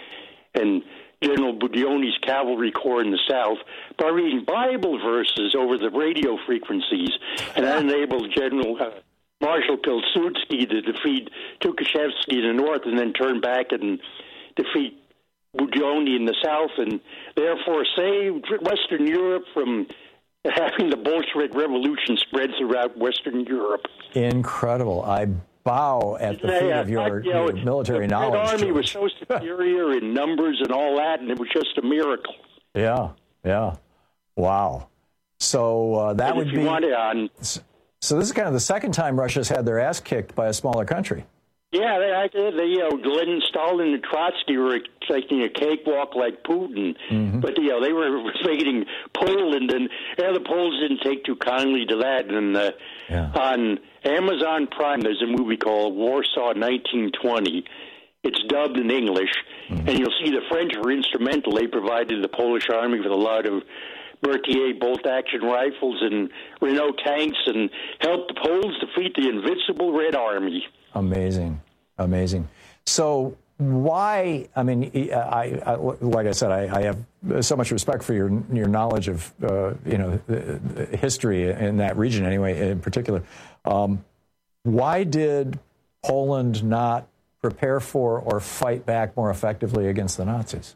and General Budionny's cavalry corps in the south by reading Bible verses over the radio frequencies. And that enabled General... Uh, Marshal Pilsudski to defeat Tukhachevsky in the north and then turn back and defeat Budionny in the south and therefore saved Western Europe from having the Bolshevik Revolution spread throughout Western Europe. Incredible. I bow at the feet yeah, of your, you know, your military the knowledge. The Army was so superior in numbers and all that, and it was just a miracle. Yeah, yeah. Wow. So uh, that and would if you be... Want it on, So this is kind of the second time Russia's had their ass kicked by a smaller country. Yeah, they, they, they, you know, Lenin, Stalin, and Trotsky were taking a cakewalk like Putin, mm-hmm. but you know they were invading Poland, and yeah, the Poles didn't take too kindly to that. And uh, yeah. on Amazon Prime, there's a movie called Warsaw nineteen twenty. It's dubbed in English, mm-hmm. and you'll see the French were instrumental. They provided the Polish army with a lot of Berthier bolt-action rifles and Renault tanks and helped the Poles defeat the Invincible Red Army. Amazing. Amazing. So why, I mean, I, I like I said, I, I have so much respect for your your knowledge of, uh, you know, the, the history in that region anyway, in particular. Um, why did Poland not prepare for or fight back more effectively against the Nazis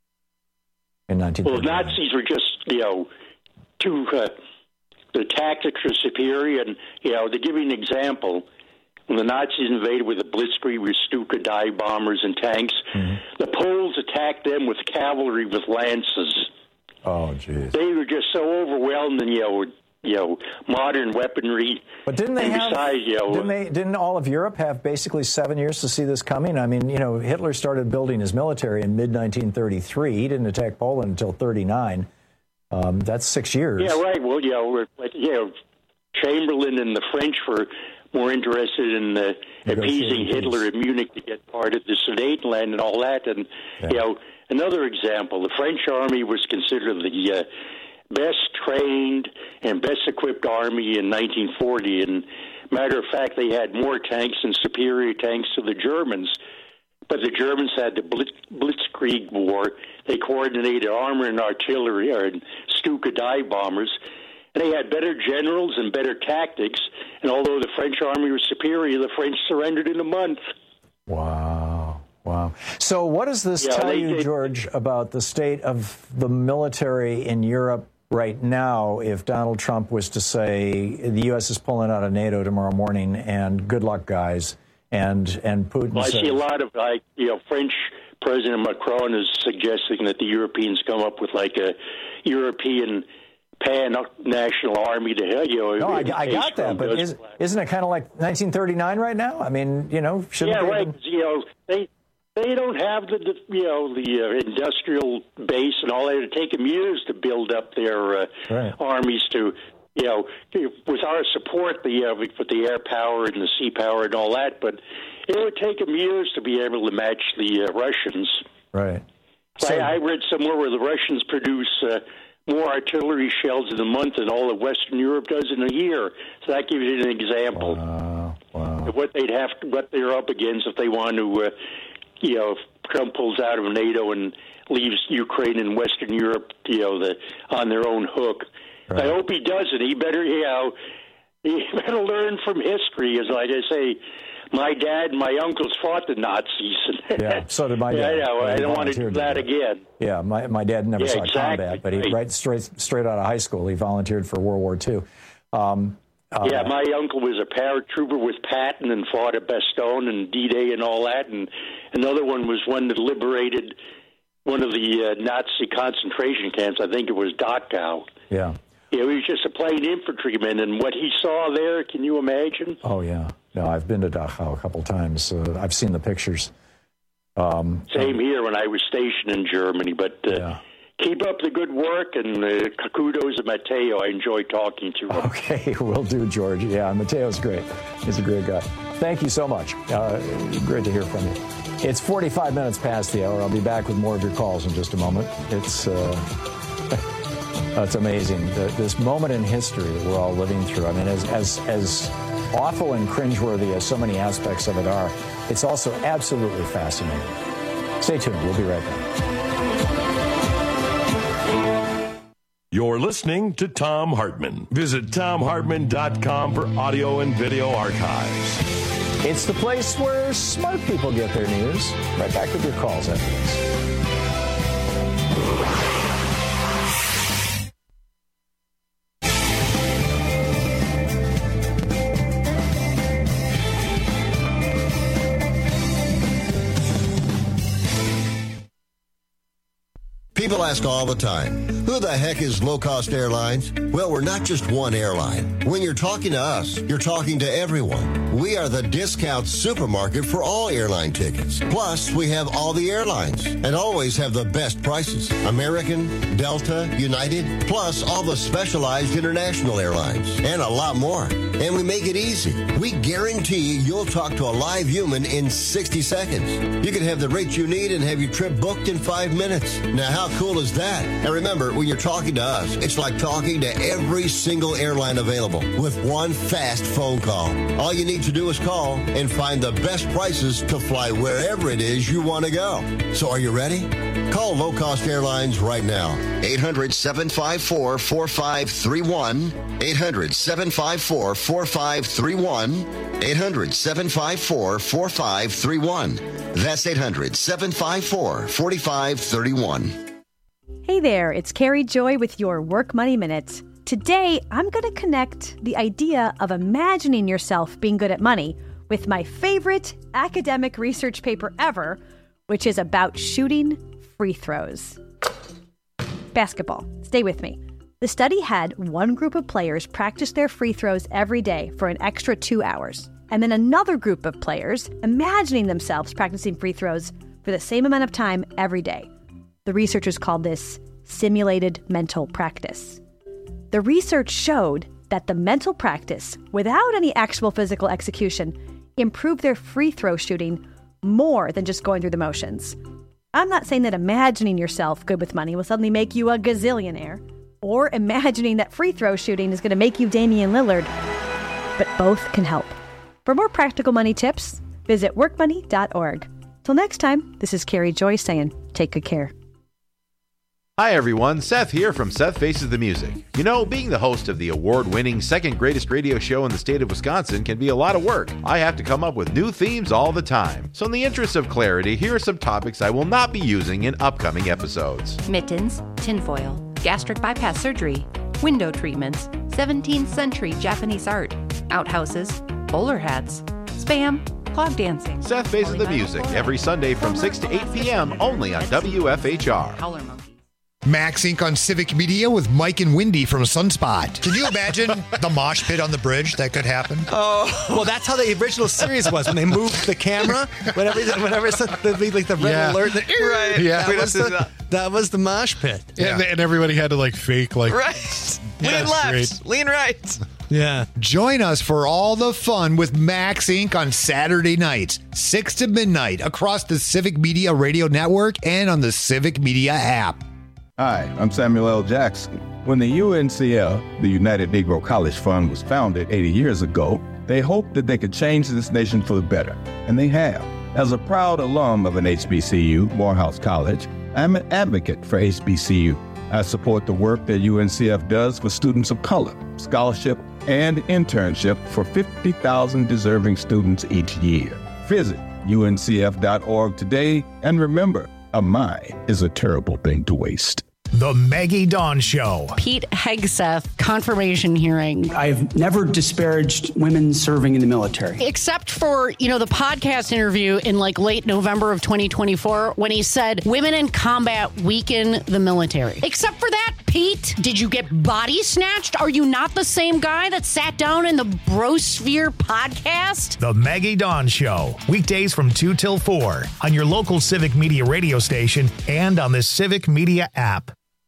in nineteen thirty? Well, the Nazis were just, you know, too, uh, the tactics were superior. And, you know, to give you an example, when the Nazis invaded with the Blitzkrieg with Stuka dive bombers and tanks, mm-hmm. the Poles attacked them with cavalry with lances. Oh, jeez. They were just so overwhelmed and, you know, you know, modern weaponry. But didn't they and have, besides, you know, didn't, they, didn't all of Europe have basically seven years to see this coming? I mean, you know, Hitler started building his military in mid nineteen thirty-three. He didn't attack Poland until thirty-nine. Um, that's six years. Yeah, right. Well, you know, you know, Chamberlain and the French were more interested in uh, appeasing Hitler in Munich to get part of the Sudetenland and all that. And, yeah. you know, another example, the French army was considered the uh, best trained and best equipped army in nineteen forty. And matter of fact, they had more tanks and superior tanks to the Germans. But the Germans had the Blitz, Blitzkrieg War. They coordinated armor and artillery, or Stuka dive bombers. And they had better generals and better tactics. And although the French army was superior, the French surrendered in a month. Wow. Wow. So what does this yeah, tell they, you, they, George, about the state of the military in Europe right now if Donald Trump was to say the U S is pulling out of NATO tomorrow morning and good luck, guys, and and Putin well, I says, see a lot of, like, you know, French President Macron is suggesting that the Europeans come up with, like, a European pan-national army to, you know. No, I, I got that, but is, isn't it kind of like nineteen thirty-nine right now? I mean, you know, shouldn't yeah, right. Been... You know, they they don't have the, the you know the uh, industrial base and all that. It'd take them years to build up their uh, right. armies to, you know, with our support, the uh, with the air power and the sea power and all that. But it would take them years to be able to match the uh, Russians. Right. So, I, I read somewhere where the Russians produce Uh, more artillery shells in a month than all of Western Europe does in a year. So that gives you an example wow, wow. of what they'd have to, what they're up against if they want to, uh, you know, if Trump pulls out of NATO and leaves Ukraine and Western Europe, you know, the, on their own hook. Right. I hope he doesn't. He better, you know, You better learn from history, as I just say. My dad and my uncles fought the Nazis. Yeah, so did my Yeah, dad. I know. I He don't want to do volunteered that do it. again. Yeah, my, my dad never Yeah, saw exactly. combat, but he Right. right straight straight out of high school, he volunteered for World War Two. Um, uh, yeah, my uncle was a paratrooper with Patton and fought at Bastogne and D-Day and all that. And another one was one that liberated one of the uh, Nazi concentration camps. I think it was Dachau. Yeah. Yeah, he was just a plain infantryman, and what he saw there, can you imagine? Oh, yeah. No, I've been to Dachau a couple times. Uh, I've seen the pictures. Um, Same here when I was stationed in Germany, but uh, yeah. keep up the good work, and uh, kudos to Matteo. I enjoy talking to him. Okay, will do, George. Yeah, Mateo's great. He's a great guy. Thank you so much. Uh, great to hear from you. It's forty-five minutes past the hour. I'll be back with more of your calls in just a moment. It's... Uh, It's amazing, the, this moment in history that we're all living through. I mean, as, as as awful and cringeworthy as so many aspects of it are, it's also absolutely fascinating. Stay tuned. We'll be right back. You're listening to Thom Hartmann. Visit Thom Hartmann dot com for audio and video archives. It's the place where smart people get their news. Right back with your calls after this. People ask all the time, who the heck is Low Cost Airlines? Well, we're not just one airline. When you're talking to us, you're talking to everyone. We are the discount supermarket for all airline tickets. Plus, we have all the airlines and always have the best prices. American, Delta, United, plus all the specialized international airlines and a lot more. And we make it easy. We guarantee you'll talk to a live human in sixty seconds. You can have the rate you need and have your trip booked in five minutes. Now, how cool is that? And remember, when you're talking to us, it's like talking to every single airline available with one fast phone call. All you need to do is call and find the best prices to fly wherever it is you want to go. So are you ready? Call Low Cost Airlines right now. eight hundred, seven five four, four five three one. eight hundred, seven five four, four five three one. eight hundred, seven five four, four five three one. That's eight hundred, seven five four, four five three one. Hey there, it's Carrie Joy with your Work Money Minute. Today, I'm going to connect the idea of imagining yourself being good at money with my favorite academic research paper ever, which is about shooting free throws. Basketball. Stay with me. The study had one group of players practice their free throws every day for an extra two hours, and then another group of players imagining themselves practicing free throws for the same amount of time every day. The researchers called this simulated mental practice. The research showed that the mental practice, without any actual physical execution, improved their free throw shooting more than just going through the motions. I'm not saying that imagining yourself good with money will suddenly make you a gazillionaire, or imagining that free throw shooting is going to make you Damian Lillard, but both can help. For more practical money tips, visit work money dot org. Till next time, this is Carrie Joy saying, take good care. Hi everyone, Seth here from Seth Faces the Music. You know, being the host of the award-winning second greatest radio show in the state of Wisconsin can be a lot of work. I have to come up with new themes all the time. So in the interest of clarity, here are some topics I will not be using in upcoming episodes. Mittens, tinfoil, gastric bypass surgery, window treatments, seventeenth century Japanese art, outhouses, bowler hats, spam, clog dancing. Seth Faces the Music every Sunday from six to eight p.m. only on W F H R. Max Incorporated on Civic Media with Mike and Wendy from Sunspot. Can you imagine the mosh pit on the bridge that could happen? Oh, well, that's how the original series was when they moved the camera. Whenever, whenever it's the, like the red Yeah. alert, the, Right. Yeah, We that was, just- the, that was the mosh pit. Yeah. And, and everybody had to like fake like Right. Yeah, Lean it's left. great. Lean right. Yeah. Join us for all the fun with Max Incorporated on Saturday nights, six to midnight, across the Civic Media Radio Network and on the Civic Media app. Hi, I'm Samuel L. Jackson. When the U N C L, the United Negro College Fund, was founded eighty years ago, they hoped that they could change this nation for the better, and they have. As a proud alum of an H B C U, Morehouse College, I'm an advocate for H B C U. I support the work that U N C F does for students of color, scholarship, and internship for fifty thousand deserving students each year. Visit U N C F dot org today, and remember, a mind is a terrible thing to waste. The Maggie Dawn Show. Pete Hegseth, confirmation hearing. I've never disparaged women serving in the military. Except for, you know, the podcast interview in like late November of twenty twenty-four when he said women in combat weaken the military. Except for that, Pete, did you get body snatched? Are you not the same guy that sat down in the Brosphere podcast? The Maggie Dawn Show. Weekdays from two till four on your local Civic Media radio station and on the Civic Media app.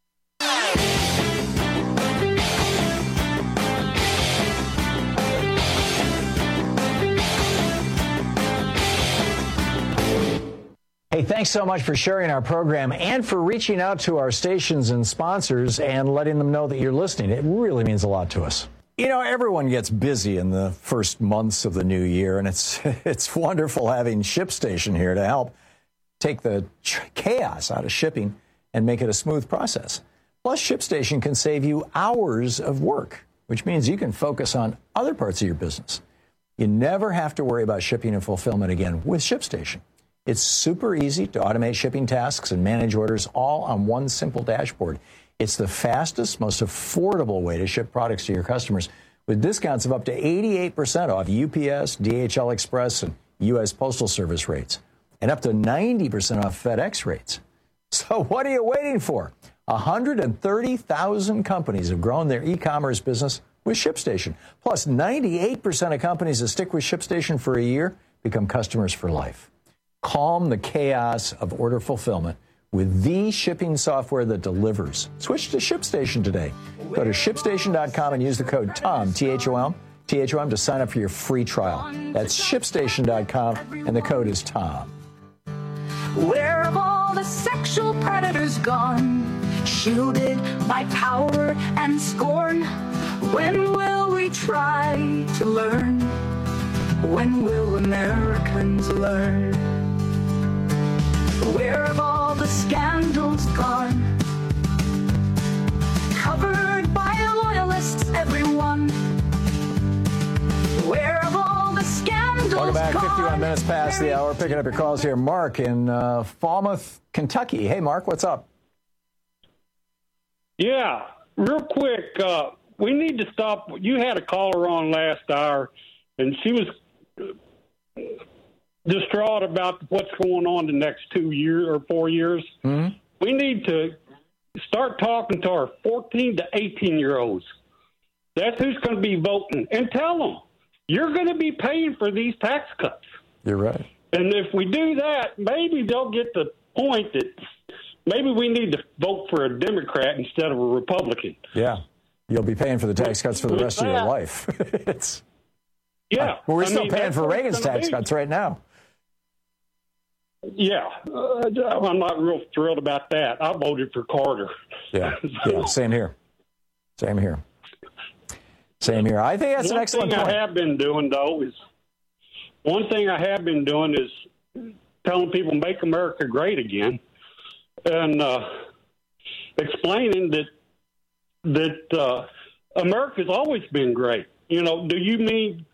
Hey, thanks so much for sharing our program and for reaching out to our stations and sponsors and letting them know that you're listening. It really means a lot to us. You know, everyone gets busy in the first months of the new year, and it's it's wonderful having ShipStation here to help take the chaos out of shipping and make it a smooth process. Plus, ShipStation can save you hours of work, which means you can focus on other parts of your business. You never have to worry about shipping and fulfillment again with ShipStation. It's super easy to automate shipping tasks and manage orders all on one simple dashboard. It's the fastest, most affordable way to ship products to your customers with discounts of up to eighty-eight percent off U P S, D H L Express, and U S Postal Service rates, and up to ninety percent off FedEx rates. So what are you waiting for? one hundred thirty thousand companies have grown their e-commerce business with ShipStation. Plus, ninety-eight percent of companies that stick with ShipStation for a year become customers for life. Calm the chaos of order fulfillment with the shipping software that delivers. Switch to ShipStation today. Go to ship station dot com and use the code TOM, T H O M, T H O M to sign up for your free trial. That's ship station dot com, and the code is TOM. Where have all the sexual predators gone? Shielded by power and scorn. When will we try to learn? When will Americans learn? Where have all the scandals gone? Covered by loyalists, everyone. Where have all the scandals Welcome back. gone? fifty-one minutes past the hour. Picking up your calls here. Mark in uh, Falmouth, Kentucky. Hey, Mark, what's up? Yeah, real quick. Uh, we need to stop. You had a caller on last hour, and she was distraught about what's going on the next two years or four years. Mm-hmm. We need to start talking to our fourteen to eighteen year olds. That's who's going to be voting, and tell them you're going to be paying for these tax cuts. You're right. And if we do that, maybe they'll get the point that maybe we need to vote for a Democrat instead of a Republican. Yeah. You'll be paying for the tax cuts for the With rest that, of your life. it's Yeah. uh, well, we're I still mean, paying that's for what it's Reagan's gonna tax be. cuts right now. Yeah. Uh, I'm not real thrilled about that. I voted for Carter. Yeah. Yeah. Same here. Same here. Same here. I think that's one an excellent thing point. I have been doing, though, is one thing I have been doing is telling people make America great again, and uh, explaining that that uh, America's always been great. You know, do you mean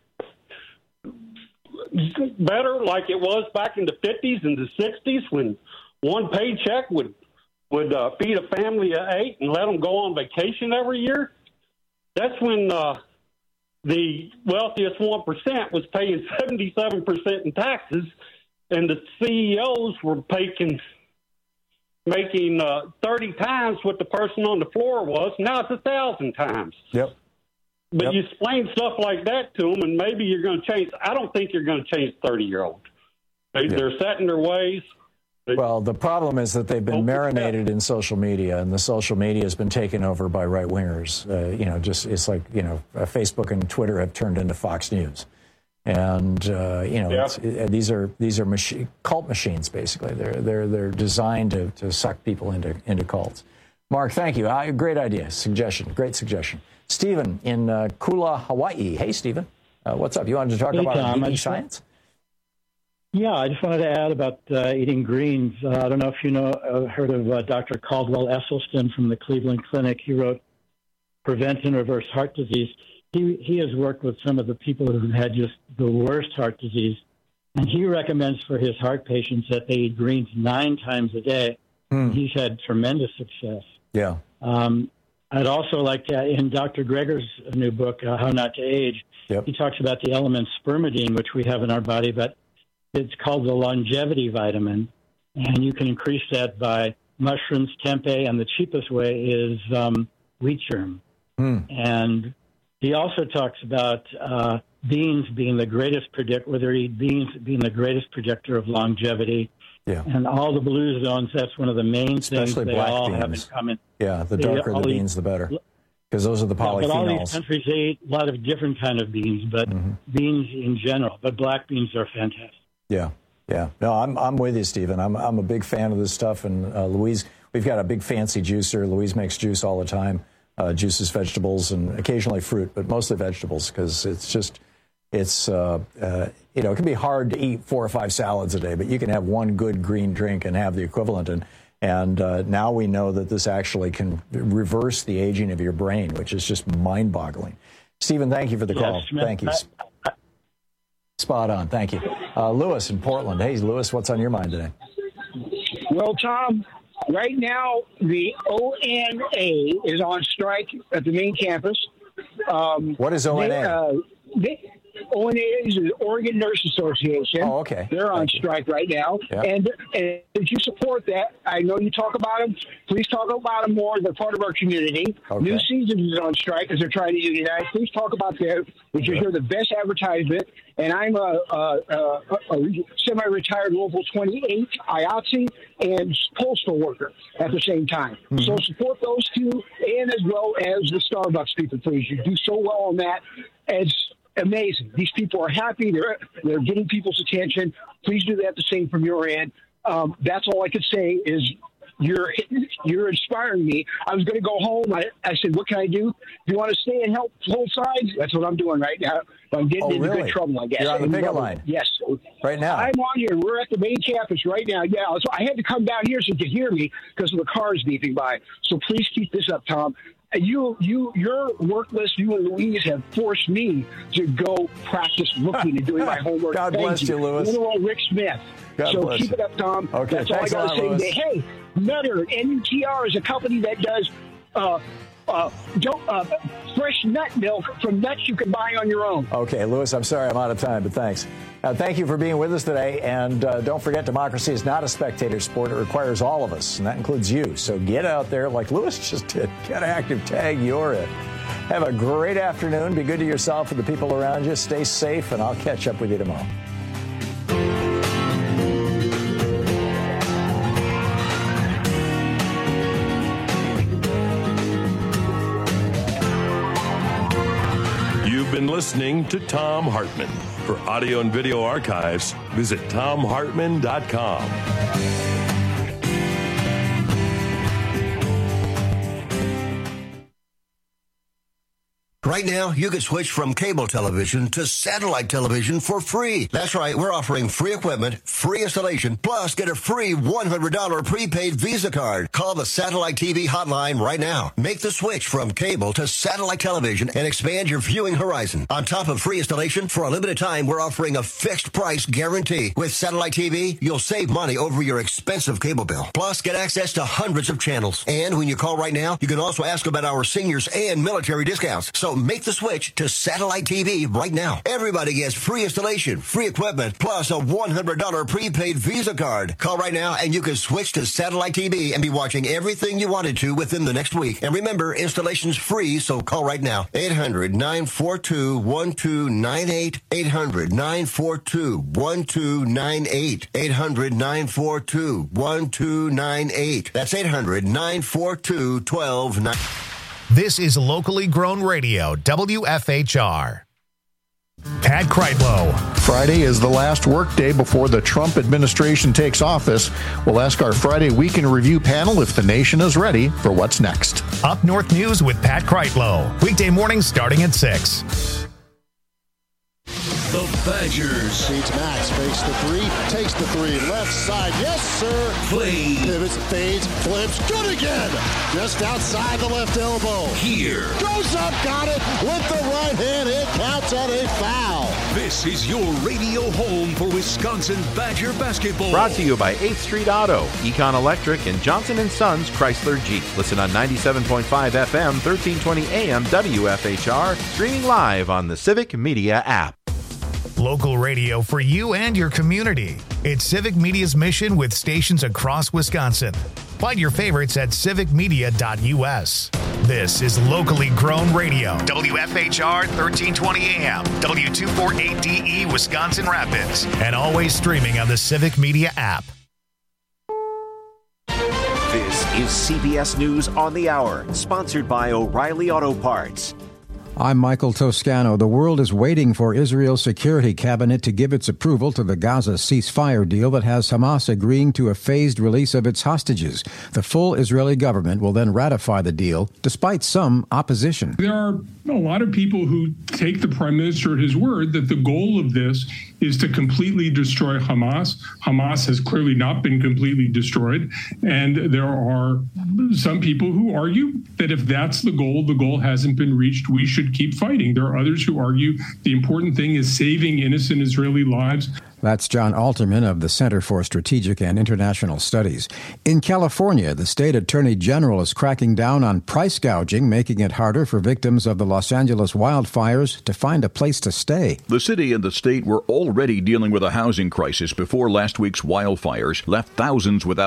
better like it was back in the fifties and the sixties when one paycheck would would uh, feed a family of eight and let them go on vacation every year? That's when uh, the wealthiest one percent was paying seventy-seven percent in taxes, and the C E Os were making, making uh, thirty times what the person on the floor was. Now it's one thousand times. Yep. But Yep. you explain stuff like that to them, and maybe you're going to change. I don't think you're going to change thirty-year-old. They, Yeah. They're set in their ways. Well, the problem is that they've been marinated in social media, and the social media has been taken over by right wingers. Uh, you know, just it's like you know, uh, Facebook and Twitter have turned into Fox News, and uh, you know, Yeah. it's, uh, these are these are machi- cult machines. Basically, they're they're they're designed to, to suck people into into cults. Mark, thank you. Uh, great idea, suggestion, great suggestion. Stephen in uh, Kula, Hawaii. Hey, Stephen, uh, what's up? You wanted to talk Hey, about Tom, I geeky just want- science? Yeah, I just wanted to add about uh, eating greens. Uh, I don't know if you know, uh, heard of uh, Doctor Caldwell Esselstyn from the Cleveland Clinic. He wrote Prevent and Reverse Heart Disease. he he has worked with some of the people who have had just the worst heart disease, and he recommends for his heart patients that they eat greens nine times a day. Hmm. He's had tremendous success. Yeah. Um, I'd also like to, in Doctor Greger's new book, uh, How Not to Age, yep. he talks about the element spermidine, which we have in our body, but it's called the longevity vitamin, and you can increase that by mushrooms, tempeh, and the cheapest way is um, wheat germ. Hmm. And he also talks about uh, beans being the greatest predict, whether you eat beans being the greatest predictor of longevity. Yeah. And all the blue zones, that's one of the main Especially things they black all have in beans. common. Yeah, the They darker the all eat- beans, the better. Because those are the Yeah, but all these polyphenols. countries, they eat a lot of different kind of beans, but Mm-hmm. beans in general. But black beans are fantastic. Yeah, yeah. No, I'm I'm with you, Stephen. I'm I'm a big fan of this stuff. And uh, Louise, we've got a big fancy juicer. Louise makes juice all the time, uh, juices vegetables and occasionally fruit, but mostly vegetables because it's just it's uh, uh, you know it can be hard to eat four or five salads a day, but you can have one good green drink and have the equivalent. And and uh, now we know that this actually can reverse the aging of your brain, which is just mind-boggling. Stephen, thank you for the Yes, call. Smith, Thank you. I- Spot on. Thank you. Uh, Lewis in Portland. Hey, Lewis, what's on your mind today? Well, Tom, right now the O N A is on strike at the main campus. Um, What is O N A? They, uh, they, O N A is the Oregon Nurse Association. Oh, okay. They're on strike right now. Yeah. And, and if you support that, I know you talk about them. Please talk about them more. They're part of our community. Okay. New Seasons is on strike because they're trying to unionize. Please talk about that. If you hear the best advertisement, and I'm a, a, a, a semi-retired Local twenty-eight I A T S E and postal worker at the same time. Mm-hmm. So support those two, and as well as the Starbucks people, please. You do so well on that. It's amazing. These people are happy. They're they're getting people's attention. Please do that the same from your end. Um, that's all I could say is you're you're inspiring me. I was going to go home. I, I said, what can I do? Do you want to stay and help both sides? That's what I'm doing right now. I'm getting Oh, into really? good trouble, I guess. You're on the In picket trouble. line. Yes. Right now. I'm on here. We're at the main campus right now. Yeah, so I had to come down here so you could hear me because of the cars beeping by. So please keep this up, Tom. And You, you, your work list, you and Louise have forced me to go practice looking and doing my homework. God Thank bless you, Louis. Little old Rick Smith. God so bless keep you. it up, Tom. Okay, That's all I thanks a got lot, to say Louis. today. Hey, Nutter, N U T R is a company that does uh, uh, don't, uh, fresh nut milk from nuts you can buy on your own. Okay, Lewis, I'm sorry I'm out of time, but thanks. Uh, thank you for being with us today. And uh, don't forget, democracy is not a spectator sport. It requires all of us, and that includes you. So get out there like Lewis just did. Get active, tag, you're it. Have a great afternoon. Be good to yourself and the people around you. Stay safe, and I'll catch up with you tomorrow. You've been listening to Tom Hartman. For audio and video archives, visit tom hartman dot com. Right now, you can switch from cable television to satellite television for free. That's right, we're offering free equipment, free installation, plus get a free one hundred dollars prepaid Visa card. Call the Satellite T V hotline right now. Make the switch from cable to satellite television and expand your viewing horizon. On top of free installation, for a limited time, we're offering a fixed price guarantee. With Satellite T V, you'll save money over your expensive cable bill. Plus, get access to hundreds of channels. And when you call right now, you can also ask about our seniors and military discounts. So make the switch to Satellite T V right now. Everybody gets free installation, free equipment, plus a one hundred dollars prepaid Visa card. Call right now and you can switch to Satellite T V and be watching everything you wanted to within the next week. And remember, installation's free, so call right now. eight hundred, nine four two, one two nine eight. eight hundred, nine four two, one two nine eight. eight hundred, nine four two, one two nine eight. That's eight hundred, nine four two, one two nine eight. This is locally grown radio, W F H R. Pat Kreitlow. Friday is the last workday before the Trump administration takes office. We'll ask our Friday Weekend Review panel if the nation is ready for what's next. Up North News with Pat Kreitlow. Weekday mornings starting at six. The Badgers. Feeds Max, fakes the three, takes the three, left side, yes sir. Play. Pivots, fades, flips, good again. Just outside the left elbow. Here. Goes up, got it with the right hand. It counts on a foul. This is your radio home for Wisconsin Badger basketball. Brought to you by eighth Street Auto, Econ Electric, and Johnson and Sons Chrysler Jeep. Listen on ninety-seven point five F M, thirteen twenty A M W F H R, streaming live on the Civic Media app. Local radio for you and your community. It's Civic Media's mission with stations across Wisconsin. Find your favorites at civic media dot U S. This is locally grown radio. W F H R thirteen twenty A M, W two forty-eight D E Wisconsin Rapids, and always streaming on the Civic Media app. This is C B S News on the Hour, sponsored by O'Reilly Auto Parts. I'm Michael Toscano. The world is waiting for Israel's security cabinet to give its approval to the Gaza ceasefire deal that has Hamas agreeing to a phased release of its hostages. The full Israeli government will then ratify the deal, despite some opposition. There are a lot of people who take the prime minister at his word that the goal of this is to completely destroy Hamas. Hamas has clearly not been completely destroyed. And there are some people who argue that if that's the goal, the goal hasn't been reached, we should keep fighting. There are others who argue the important thing is saving innocent Israeli lives. That's John Alterman of the Center for Strategic and International Studies. In California, the state attorney general is cracking down on price gouging, making it harder for victims of the Los Angeles wildfires to find a place to stay. The city and the state were already dealing with a housing crisis before last week's wildfires left thousands without